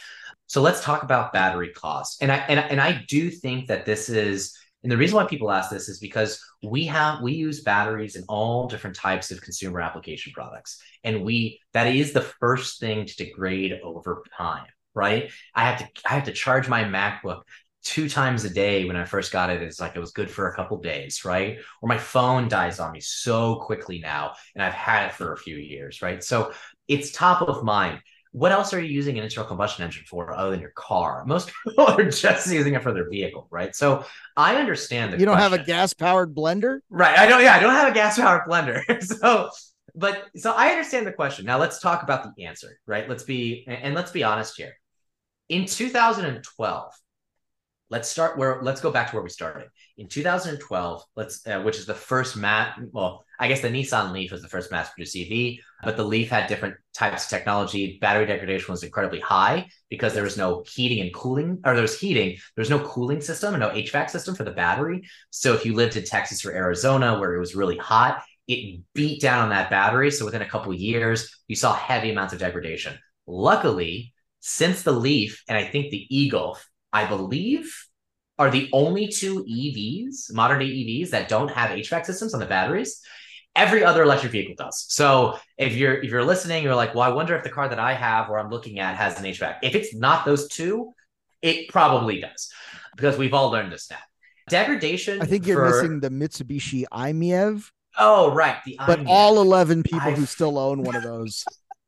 So let's talk about battery cost. And I and, and I do think that this is, and the reason why people ask this is because we have we use batteries in all different types of consumer application products. And we that is the first thing to degrade over time, right? I have to I have to charge my MacBook two times a day. When I first got it, it's like it was good for a couple of days, right? Or my phone dies on me so quickly now, and I've had it for a few years, right? So it's top of mind. What else are you using an internal combustion engine for other than your car? Most people are just using it for their vehicle, right? So I understand that you don't question. have a gas-powered blender, right? I don't. Yeah, I don't have a gas-powered blender. so, but so I understand the question. Now let's talk about the answer, right? Let's be and let's be honest here. In two thousand twelve, let's start where. Let's go back to where we started. In two thousand twelve, let's uh, which is the first mass. Well, I guess the Nissan Leaf was the first mass-produced E V, but the Leaf had different types of technology. Battery degradation was incredibly high because there was no heating and cooling, or there was heating. There was no cooling system and no H V A C system for the battery. So if you lived in Texas or Arizona where it was really hot, it beat down on that battery. So within a couple of years, you saw heavy amounts of degradation. Luckily, since the Leaf and I think the e-Golf, I believe, are the only two E Vs, modern day E Vs, that don't have H V A C systems on the batteries. Every other electric vehicle does. So if you're if you're listening, you're like, well, I wonder if the car that I have or I'm looking at has an H V A C. If it's not those two, it probably does, because we've all learned this now. Degradation. I think you're for... missing the Mitsubishi i M E V. Oh, right. The but I M E V. all eleven people I... who still own one of those.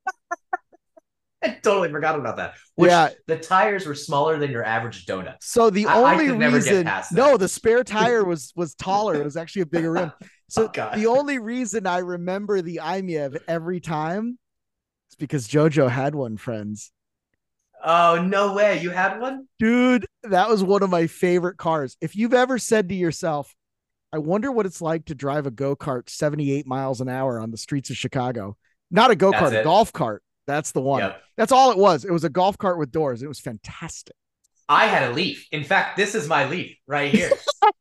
I totally forgot about that. Which yeah. The tires were smaller than your average donut. So the I, only I reason, no, the spare tire was was taller. It was actually a bigger rim. So oh, the only reason I remember the i M E V every time is because JoJo had one, friends. Oh, no way. You had one? Dude, that was one of my favorite cars. If you've ever said to yourself, I wonder what it's like to drive a go-kart seventy-eight miles an hour on the streets of Chicago. Not a go-kart, a golf cart. That's the one. Yep. That's all it was. It was a golf cart with doors. It was fantastic. I had a Leaf. In fact, this is my Leaf right here.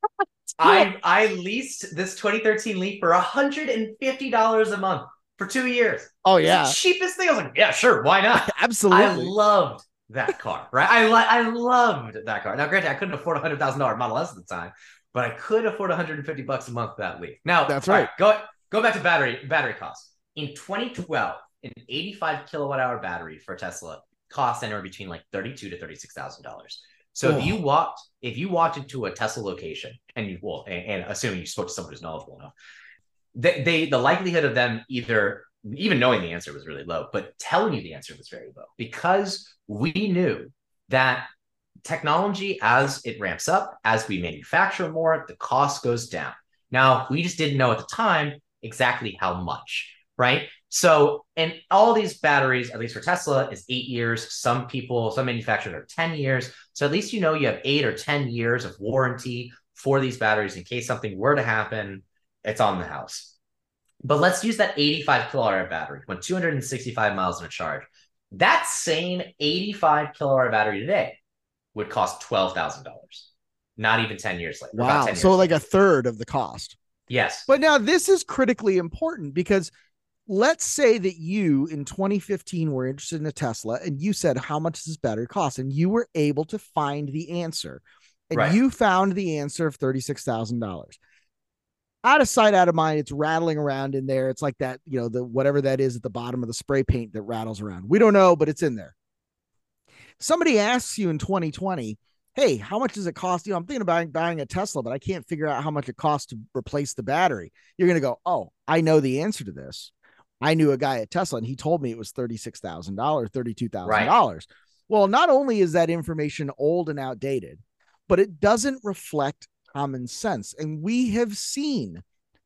I I leased this twenty thirteen Leaf for one hundred fifty dollars a month for two years. Oh yeah, it's the cheapest thing. I was like, yeah, sure, why not? Absolutely. I loved that car, right? I li- I loved that car. Now, granted, I couldn't afford a hundred thousand dollar Model S at the time, but I could afford one hundred fifty bucks a month for that Leaf. Now, that's right. right. Go go back to battery battery costs. In twenty twelve, an eighty-five kilowatt hour battery for Tesla cost anywhere between like thirty-two to thirty-six thousand dollars. So oh. if you walked, if you walked into a Tesla location and you well, and, and assuming you spoke to someone who's knowledgeable enough, they, they the likelihood of them either even knowing the answer was really low, but telling you the answer was very low, because we knew that technology, as it ramps up, as we manufacture more, the cost goes down. Now, we just didn't know at the time exactly how much, right? So, and all these batteries, at least for Tesla, is eight years. Some people, some manufacturers are ten years. So at least you know you have eight or ten years of warranty for these batteries in case something were to happen, it's on the house. But let's use that eighty-five kilowatt hour battery, went two hundred sixty-five miles in a charge. That same eighty-five kilowatt hour battery today would cost twelve thousand dollars. Not even ten years later. Wow. ten years so like later. a third of the cost. Yes. But now this is critically important, because let's say that you in twenty fifteen were interested in a Tesla and you said, how much does this battery cost? And you were able to find the answer. And right. you found the answer of thirty-six thousand dollars. Out of sight, out of mind, it's rattling around in there. It's like that, you know, the whatever that is at the bottom of the spray paint that rattles around. We don't know, but it's in there. Somebody asks you in twenty twenty, hey, how much does it cost? You know, I'm thinking about buying a Tesla, but I can't figure out how much it costs to replace the battery. You're going to go, oh, I know the answer to this. I knew a guy at Tesla and he told me it was thirty-six thousand dollars, thirty-two thousand dollars. Right. Well, not only is that information old and outdated, but it doesn't reflect common sense. And we have seen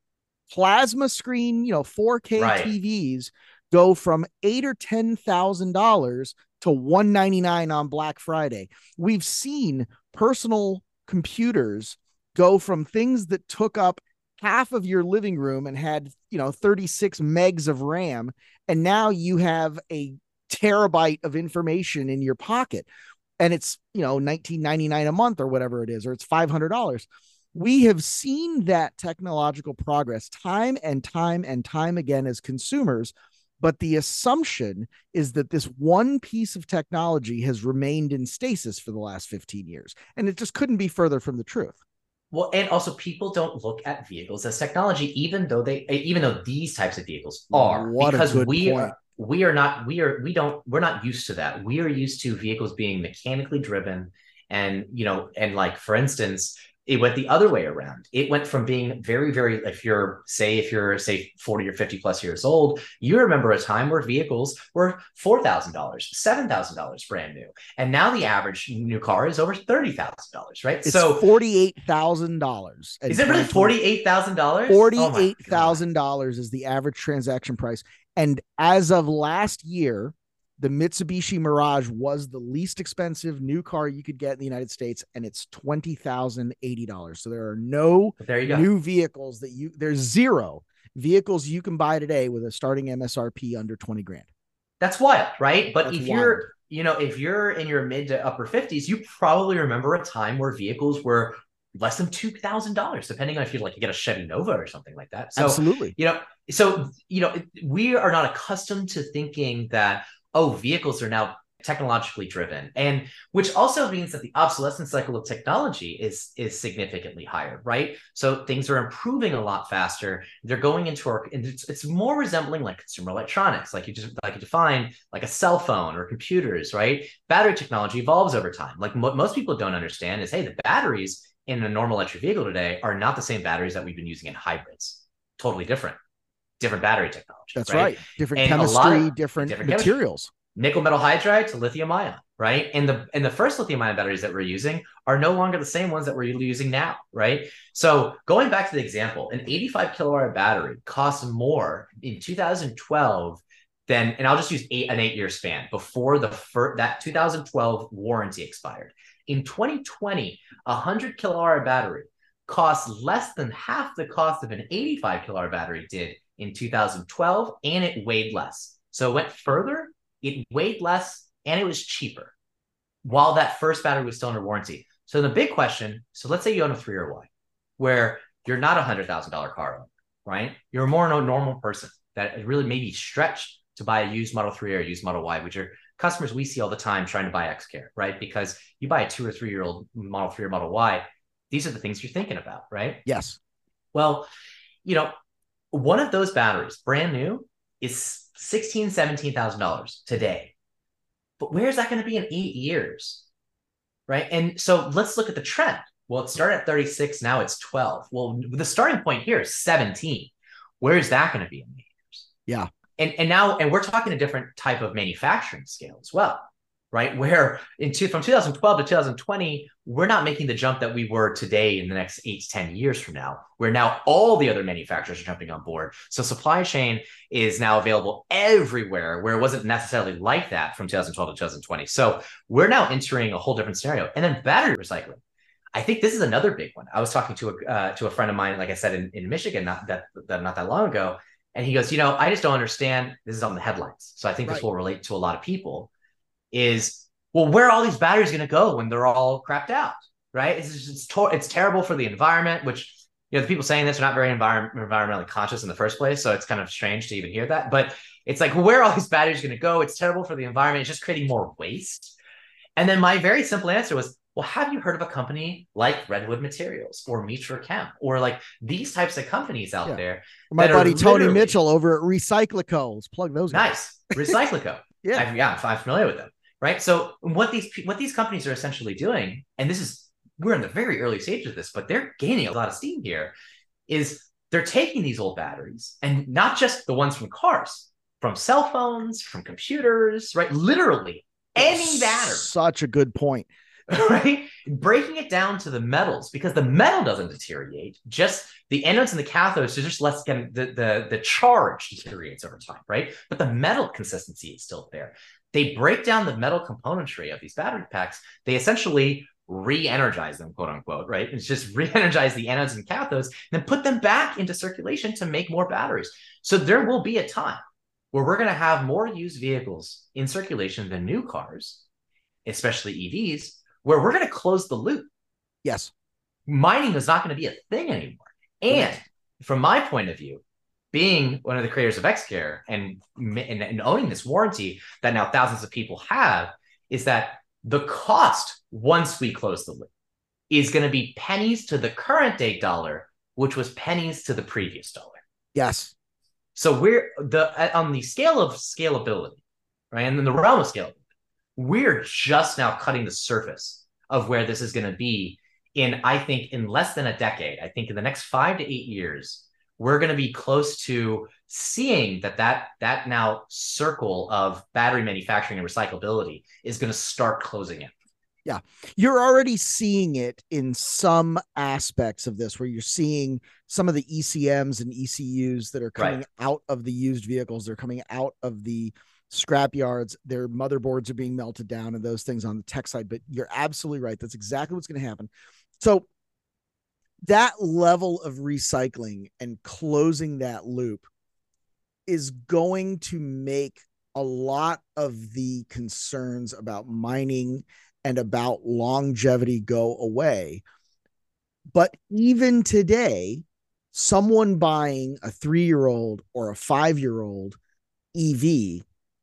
plasma screen, you know, four K right. T Vs go from eight or ten thousand dollars to one ninety-nine on Black Friday. We've seen personal computers go from things that took up half of your living room and had, you know, thirty-six megs of RAM, and now you have a terabyte of information in your pocket, and it's, you know, nineteen ninety-nine a month or whatever it is, or it's five hundred dollars. We have seen that technological progress time and time and time again as consumers, but the assumption is that this one piece of technology has remained in stasis for the last fifteen years, and it just couldn't be further from the truth. Well, and also people don't look at vehicles as technology, even though they, even though these types of vehicles are, what because a good we point. are, we are not, we are, we don't, we're not used to that. We are used to vehicles being mechanically driven, and, you know, and like, for instance, it went the other way around. It went from being very, very, if you're, say, if you're, say, forty or fifty plus years old, you remember a time where vehicles were four thousand dollars, seven thousand dollars brand new. And now the average new car is over thirty thousand dollars, right? It's so forty-eight thousand dollars. Is it really forty-eight thousand dollars? forty-eight thousand dollars oh is the average transaction price. And as of last year, the Mitsubishi Mirage was the least expensive new car you could get in the United States, and it's twenty thousand eighty dollars. So there are no there you go. new vehicles that you, there's zero vehicles you can buy today with a starting M S R P under twenty grand. That's wild, right? But That's if wild. you're, you know, if you're in your mid to upper fifties, you probably remember a time where vehicles were less than two thousand dollars, depending on if you like you get a Chevy Nova or something like that. So, absolutely. You know, so, you know, we are not accustomed to thinking that, oh, vehicles are now technologically driven, and which also means that the obsolescence cycle of technology is is significantly higher, right? So things are improving a lot faster. They're going into our, and it's, it's more resembling like consumer electronics, like you just like you define like a cell phone or computers, right? Battery technology evolves over time. Like what most people don't understand is, hey, the batteries in a normal electric vehicle today are not the same batteries that we've been using in hybrids. Totally different. Different battery technology. That's right. right. Different and chemistry, of, different, different materials. Chemistry. Nickel metal hydride to lithium ion, right? And the and the first lithium ion batteries that we're using are no longer the same ones that we're using now, right? So going back to the example, an eighty-five kilowatt hour battery costs more in two thousand twelve than, and I'll just use eight, an eight year span before the first, that two thousand twelve warranty expired. In twenty twenty, a one hundred kilowatt hour battery costs less than half the cost of an eighty-five kilowatt hour battery did in two thousand twelve, and it weighed less. So it went further, it weighed less, and it was cheaper while that first battery was still under warranty. So the big question, so let's say you own a three or Y. where you're not a hundred thousand dollar car owner, right? You're more a normal person that really maybe stretched to buy a used Model three or a used Model Y, which are customers we see all the time trying to buy Xcare, right? Because you buy a two or three year old Model three or Model Y, these are the things you're thinking about, right? Yes. Well, you know, one of those batteries, brand new, is sixteen thousand dollars, seventeen thousand dollars today. But where's that going to be in eight years? Right. And so let's look at the trend. Well, it started at thirty-six. Now it's twelve. Well, the starting point here is seventeen. Where is that going to be in eight years? Yeah. And, and now, and we're talking a different type of manufacturing scale as well, right? Where in two, from two thousand twelve to two thousand twenty, we're not making the jump that we were today in the next eight to ten years from now, where now all the other manufacturers are jumping on board. So supply chain is now available everywhere, where it wasn't necessarily like that from two thousand twelve to two thousand twenty. So we're now entering a whole different scenario. And then battery recycling. I think this is another big one. I was talking to a uh, to a friend of mine, like I said, in, in Michigan, not that, that not that long ago. And he goes, you know, I just don't understand. This is on the headlines. So I think right. This will relate to a lot of people is, well, where are all these batteries going to go when they're all crapped out, right? It's just, it's, to- it's terrible for the environment, which, you know, the people saying this are not very envir- environmentally conscious in the first place. So it's kind of strange to even hear that. But it's like, well, where are all these batteries going to go? It's terrible for the environment. It's just creating more waste. And then my very simple answer was, well, have you heard of a company like Redwood Materials or Mitra Chem or like these types of companies out yeah. there? My buddy Tony Mitchell over at Recyclico. Let's plug those guys. Nice. Recyclico. yeah. I've, yeah, I'm familiar with them. Right. So what these what these companies are essentially doing, and this is, we're in the very early stages of this, but they're gaining a lot of steam here, is they're taking these old batteries and not just the ones from cars, from cell phones, from computers, right? Literally any battery. Such a good point. Right? Breaking it down to the metals, because the metal doesn't deteriorate, just the anodes and the cathodes, so just less getting the, the, the charge deteriorates over time, right? But the metal consistency is still there. They break down the metal componentry of these battery packs. They essentially re-energize them, quote unquote, right? It's just re-energize the anodes and cathodes, and then put them back into circulation to make more batteries. So there will be a time where we're going to have more used vehicles in circulation than new cars, especially E Vs, where we're going to close the loop. Yes. Mining is not going to be a thing anymore. And right. From my point of view, being one of the creators of Xcare and, and, and owning this warranty that now thousands of people have, is that the cost once we close the loop is going to be pennies to the current day dollar, which was pennies to the previous dollar. Yes. So we're the on the scale of scalability, right? And in the realm of scalability, we're just now cutting the surface of where this is going to be in, I think, in less than a decade. I think in the next five to eight years, we're going to be close to seeing that that, that now circle of battery manufacturing and recyclability is going to start closing in. Yeah. You're already seeing it in some aspects of this, where you're seeing some of the E C Ms and E C Us that are coming right. out of the used vehicles. They're coming out of the scrap yards. Their motherboards are being melted down and those things on the tech side. But you're absolutely right. That's exactly what's going to happen. So that level of recycling and closing that loop is going to make a lot of the concerns about mining and about longevity go away. But even today, someone buying a three-year-old or a five-year-old E V,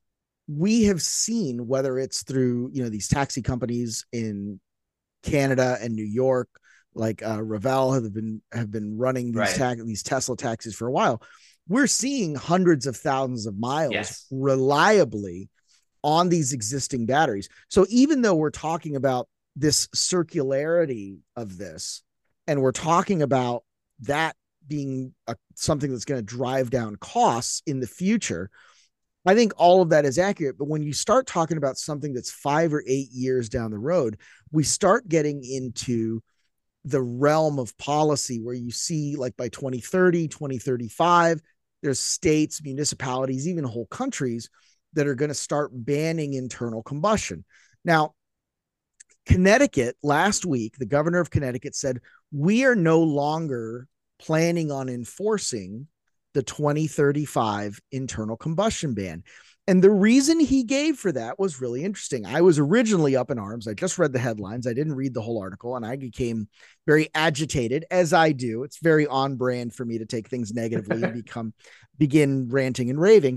we have seen, whether it's through, you know, these taxi companies in Canada and New York, like uh, Ravel have been have been running these right. ta- these Tesla taxis for a while. We're seeing hundreds of thousands of miles yes. reliably on these existing batteries. So even though we're talking about this circularity of this, and we're talking about that being a, something that's going to drive down costs in the future, I think all of that is accurate. But when you start talking about something that's five or eight years down the road, we start getting into the realm of policy where you see, like, by twenty thirty, twenty thirty-five, there's states, municipalities, even whole countries that are going to start banning internal combustion. Now, Connecticut last week, the governor of Connecticut said, we are no longer planning on enforcing the twenty thirty-five internal combustion ban. And the reason he gave for that was really interesting. I was originally up in arms. I just read the headlines. I didn't read the whole article, and I became very agitated, as I do. It's very on brand for me to take things negatively and become begin ranting and raving.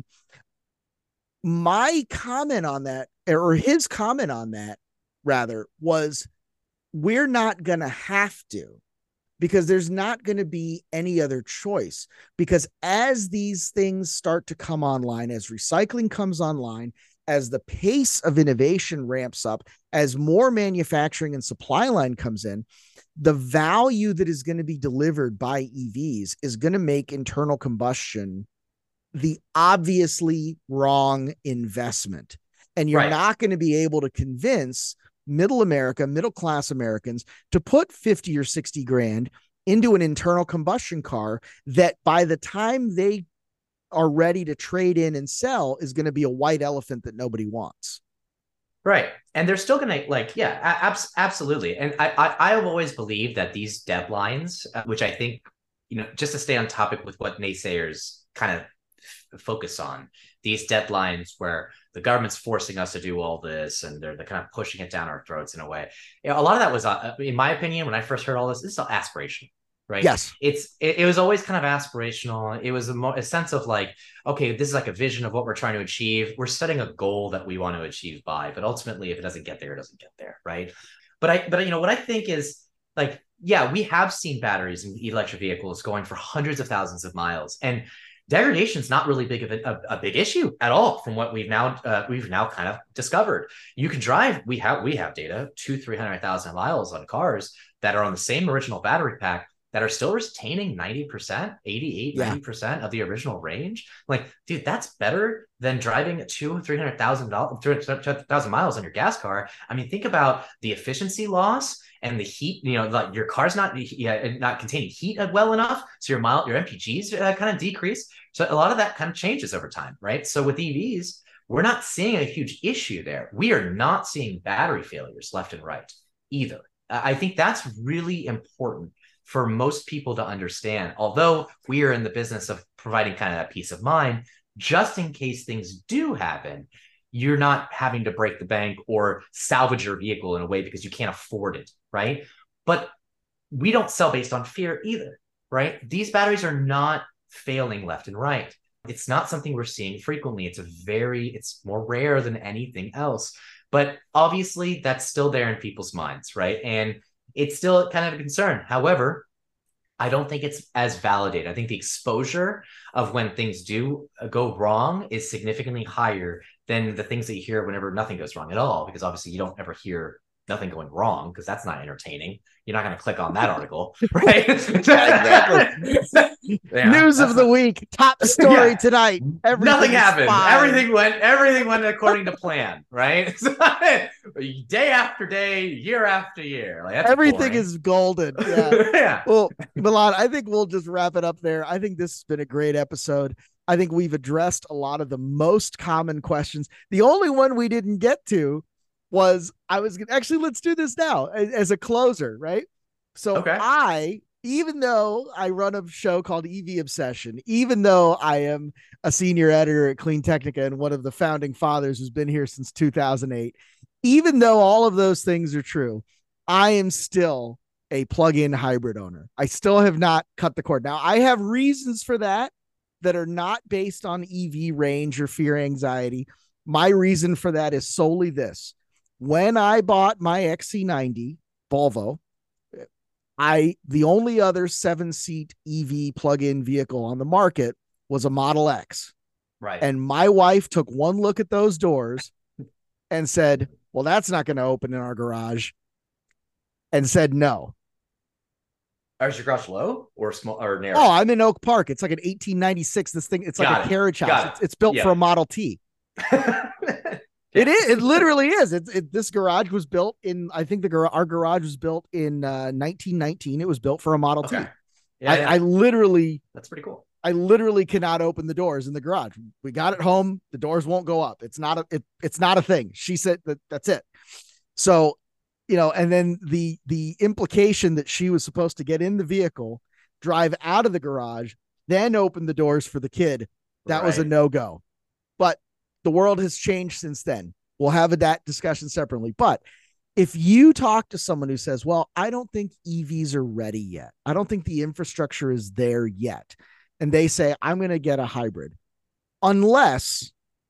My comment on that, or his comment on that, rather, was we're not going to have to, because there's not going to be any other choice. Because as these things start to come online, as recycling comes online, as the pace of innovation ramps up, as more manufacturing and supply line comes in, the value that is going to be delivered by E Vs is going to make internal combustion the obviously wrong investment. And you're right. not going to be able to convince middle America, middle class Americans to put fifty or sixty grand into an internal combustion car that by the time they are ready to trade in and sell is going to be a white elephant that nobody wants. Right. And they're still going to like, yeah, abs- absolutely. And I, I, I have always believed that these deadlines, uh, which I think, you know, just to stay on topic with what naysayers kind of f- focus on, these deadlines where the government's forcing us to do all this and they're, they're kind of pushing it down our throats in a way. You know, a lot of that was, uh, in my opinion, when I first heard all this, this is all aspirational, right? Yes. It's, it, it was always kind of aspirational. It was a, mo- a sense of like, okay, this is like a vision of what we're trying to achieve. We're setting a goal that we want to achieve by, but ultimately if it doesn't get there, it doesn't get there. Right. But I, but you know, what I think is like, yeah, we have seen batteries in electric vehicles going for hundreds of thousands of miles, and degradation is not really big of a, a, a big issue at all from what we've now uh, we've now kind of discovered. You can drive, we have we have data, two, three hundred thousand miles on cars that are on the same original battery pack that are still retaining ninety percent, eighty-eight, yeah. ninety percent of the original range. Like, dude, that's better than driving two, three hundred thousand miles on your gas car. I mean, think about the efficiency loss and the heat, you know, like your car's not yeah, not containing heat well enough. So your mile, your M P Gs uh, kind of decrease. So a lot of that kind of changes over time, right? So with E Vs, we're not seeing a huge issue there. We are not seeing battery failures left and right either. I think that's really important for most people to understand. Although we are in the business of providing kind of that peace of mind, just in case things do happen, you're not having to break the bank or salvage your vehicle in a way because you can't afford it, right? But we don't sell based on fear either, right? These batteries are not failing left and right. It's not something we're seeing frequently. It's a very, it's more rare than anything else. But obviously that's still there in people's minds, right? And it's still kind of a concern. However, I don't think it's as validated. I think the exposure of when things do go wrong is significantly higher than the things that you hear whenever nothing goes wrong at all, because obviously you don't ever hear nothing going wrong because that's not entertaining. You're not going to click on that article, right? Exactly. Yeah, News of the not... week, top story yeah. tonight. Everything nothing happened. Fine. Everything went. Everything went according to plan, right? Day after day, year after year, like that's everything boring. is golden. Yeah. yeah. Well, Milan, I think we'll just wrap it up there. I think this has been a great episode. I think we've addressed a lot of the most common questions. The only one we didn't get to was I was gonna actually let's do this now as, as a closer, right? So okay. I, even though I run a show called E V Obsession, even though I am a senior editor at Clean Technica and one of the founding fathers who's been here since two thousand eight, even though all of those things are true, I am still a plug-in hybrid owner. I still have not cut the cord. Now I have reasons for that that are not based on E V range or fear anxiety. My reason for that is solely this. When I bought my X C ninety Volvo, I the only other seven-seat E V plug-in vehicle on the market was a Model X. Right. And my wife took one look at those doors and said, well, that's not going to open in our garage, and said no. Is your garage low or small or narrow? Oh, I'm in Oak Park. It's like an eighteen ninety-six. This thing, it's Got like it. a carriage house. It's, it's built yeah. for a Model T. It is. It literally is. It's it, this garage was built in. I think the gar- our garage was built in uh, nineteen nineteen. It was built for a Model okay. T. Yeah, I, yeah. I literally. That's pretty cool. I literally cannot open the doors in the garage. We got it home. The doors won't go up. It's not a. It, it's not a thing. She said that. That's it. So, you know, and then the the implication that she was supposed to get in the vehicle, drive out of the garage, then open the doors for the kid. That right. was a no go. But the world has changed since then. We'll have a, that discussion separately. But if you talk to someone who says, well, I don't think E Vs are ready yet, I don't think the infrastructure is there yet, and they say, I'm going to get a hybrid, unless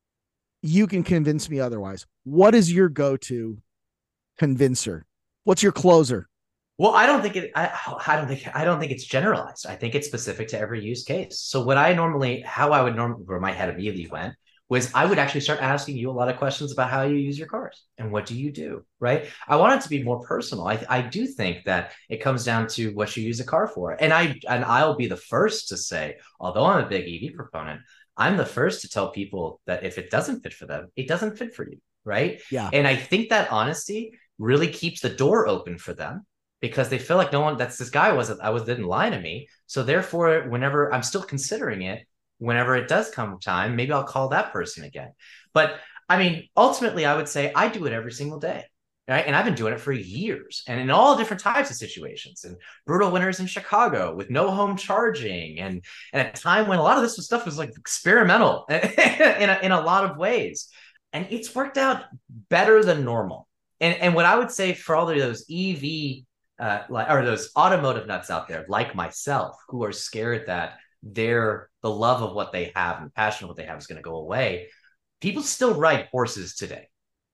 you can convince me otherwise, what is your go-to convincer? What's your closer? Well, I don't think it, I, I don't think, I don't think it's generalized. I think it's specific to every use case. So what I normally, how I would normally, where my head immediately went was I would actually start asking you a lot of questions about how you use your cars and what do you do, right? I want it to be more personal. I, I do think that it comes down to what you use a car for. And I, and I'll be the first to say, although I'm a big E V proponent, I'm the first to tell people that if it doesn't fit for them, it doesn't fit for you, right? Yeah. And I think that honesty really keeps the door open for them, because they feel like no one, that's this guy wasn't, I was, didn't lie to me. So therefore, whenever I'm still considering it, whenever it does come time, maybe I'll call that person again. But I mean, ultimately, I would say I do it every single day, right? And I've been doing it for years and in all different types of situations, and brutal winters in Chicago with no home charging. And, and at a time when a lot of this stuff was like experimental in a, in a lot of ways. And it's worked out better than normal. And, and what I would say for all of those E V Uh, like, or those automotive nuts out there like myself who are scared that their the love of what they have and passion of what they have is going to go away, people still ride horses today.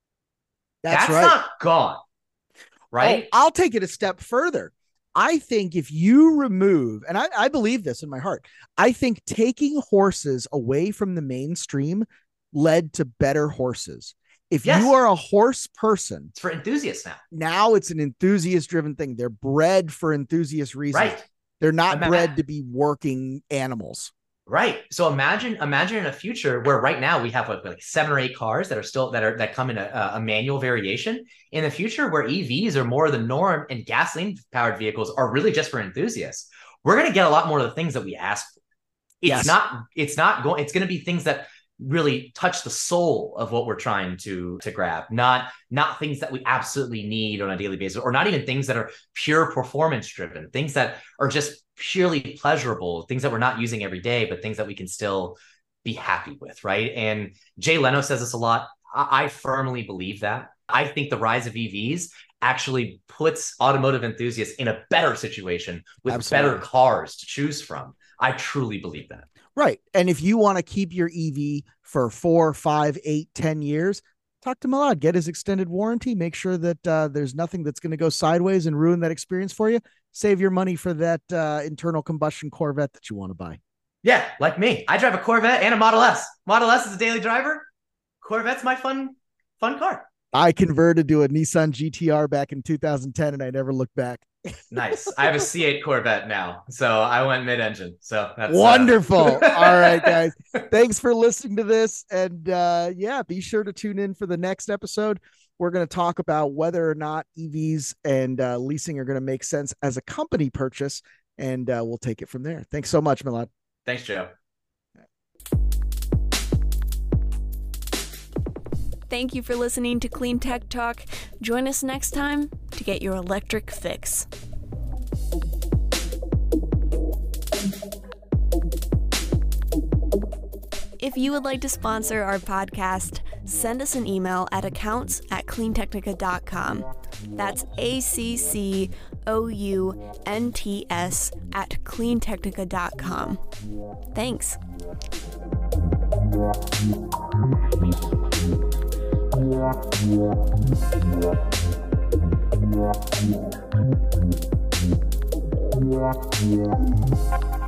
That's, That's right. not gone, right? Oh, I'll take it a step further. I think if you remove, and I, I believe this in my heart, I think taking horses away from the mainstream led to better horses. If Yes. you are a horse person, It's for enthusiasts now. now it's an enthusiast driven thing. They're bred for enthusiast reasons. Right. They're not Ima- bred to be working animals. Right. So imagine, imagine in a future where right now we have like, like seven or eight cars that are still that are that come in a, a manual variation. In the future, where E Vs are more the norm and gasoline powered vehicles are really just for enthusiasts, we're going to get a lot more of the things that we ask for. It's Yes. not. It's not going. It's going to be things that really touch the soul of what we're trying to to grab, not not things that we absolutely need on a daily basis, or not even things that are pure performance driven, things that are just purely pleasurable, things that we're not using every day, but things that we can still be happy with, right? And Jay Leno says this a lot. I, I firmly believe that. I think the rise of E Vs actually puts automotive enthusiasts in a better situation with Absolutely. better cars to choose from. I truly believe that. Right. And if you want to keep your E V for four, five, eight, ten years, talk to Milad, get his extended warranty, make sure that uh, there's nothing that's going to go sideways and ruin that experience for you. Save your money for that uh, internal combustion Corvette that you want to buy. Yeah, like me. I drive a Corvette and a Model S. Model S is a daily driver. Corvette's my fun, fun car. I converted to a Nissan G T R back in two thousand ten and I never looked back. Nice. I have a C eight Corvette now, so I went mid-engine. So that's wonderful. Uh... All right, guys. Thanks for listening to this. And uh, yeah, be sure to tune in for the next episode. We're going to talk about whether or not E Vs and uh, leasing are going to make sense as a company purchase. And uh, we'll take it from there. Thanks so much, Milad. Thanks, Joe. Thank you for listening to Clean Tech Talk. Join us next time to get your electric fix. If you would like to sponsor our podcast, send us an email at accounts at cleantechnica dot com. That's A C C O U N T S at cleantechnica dot com. Thanks. Yeah.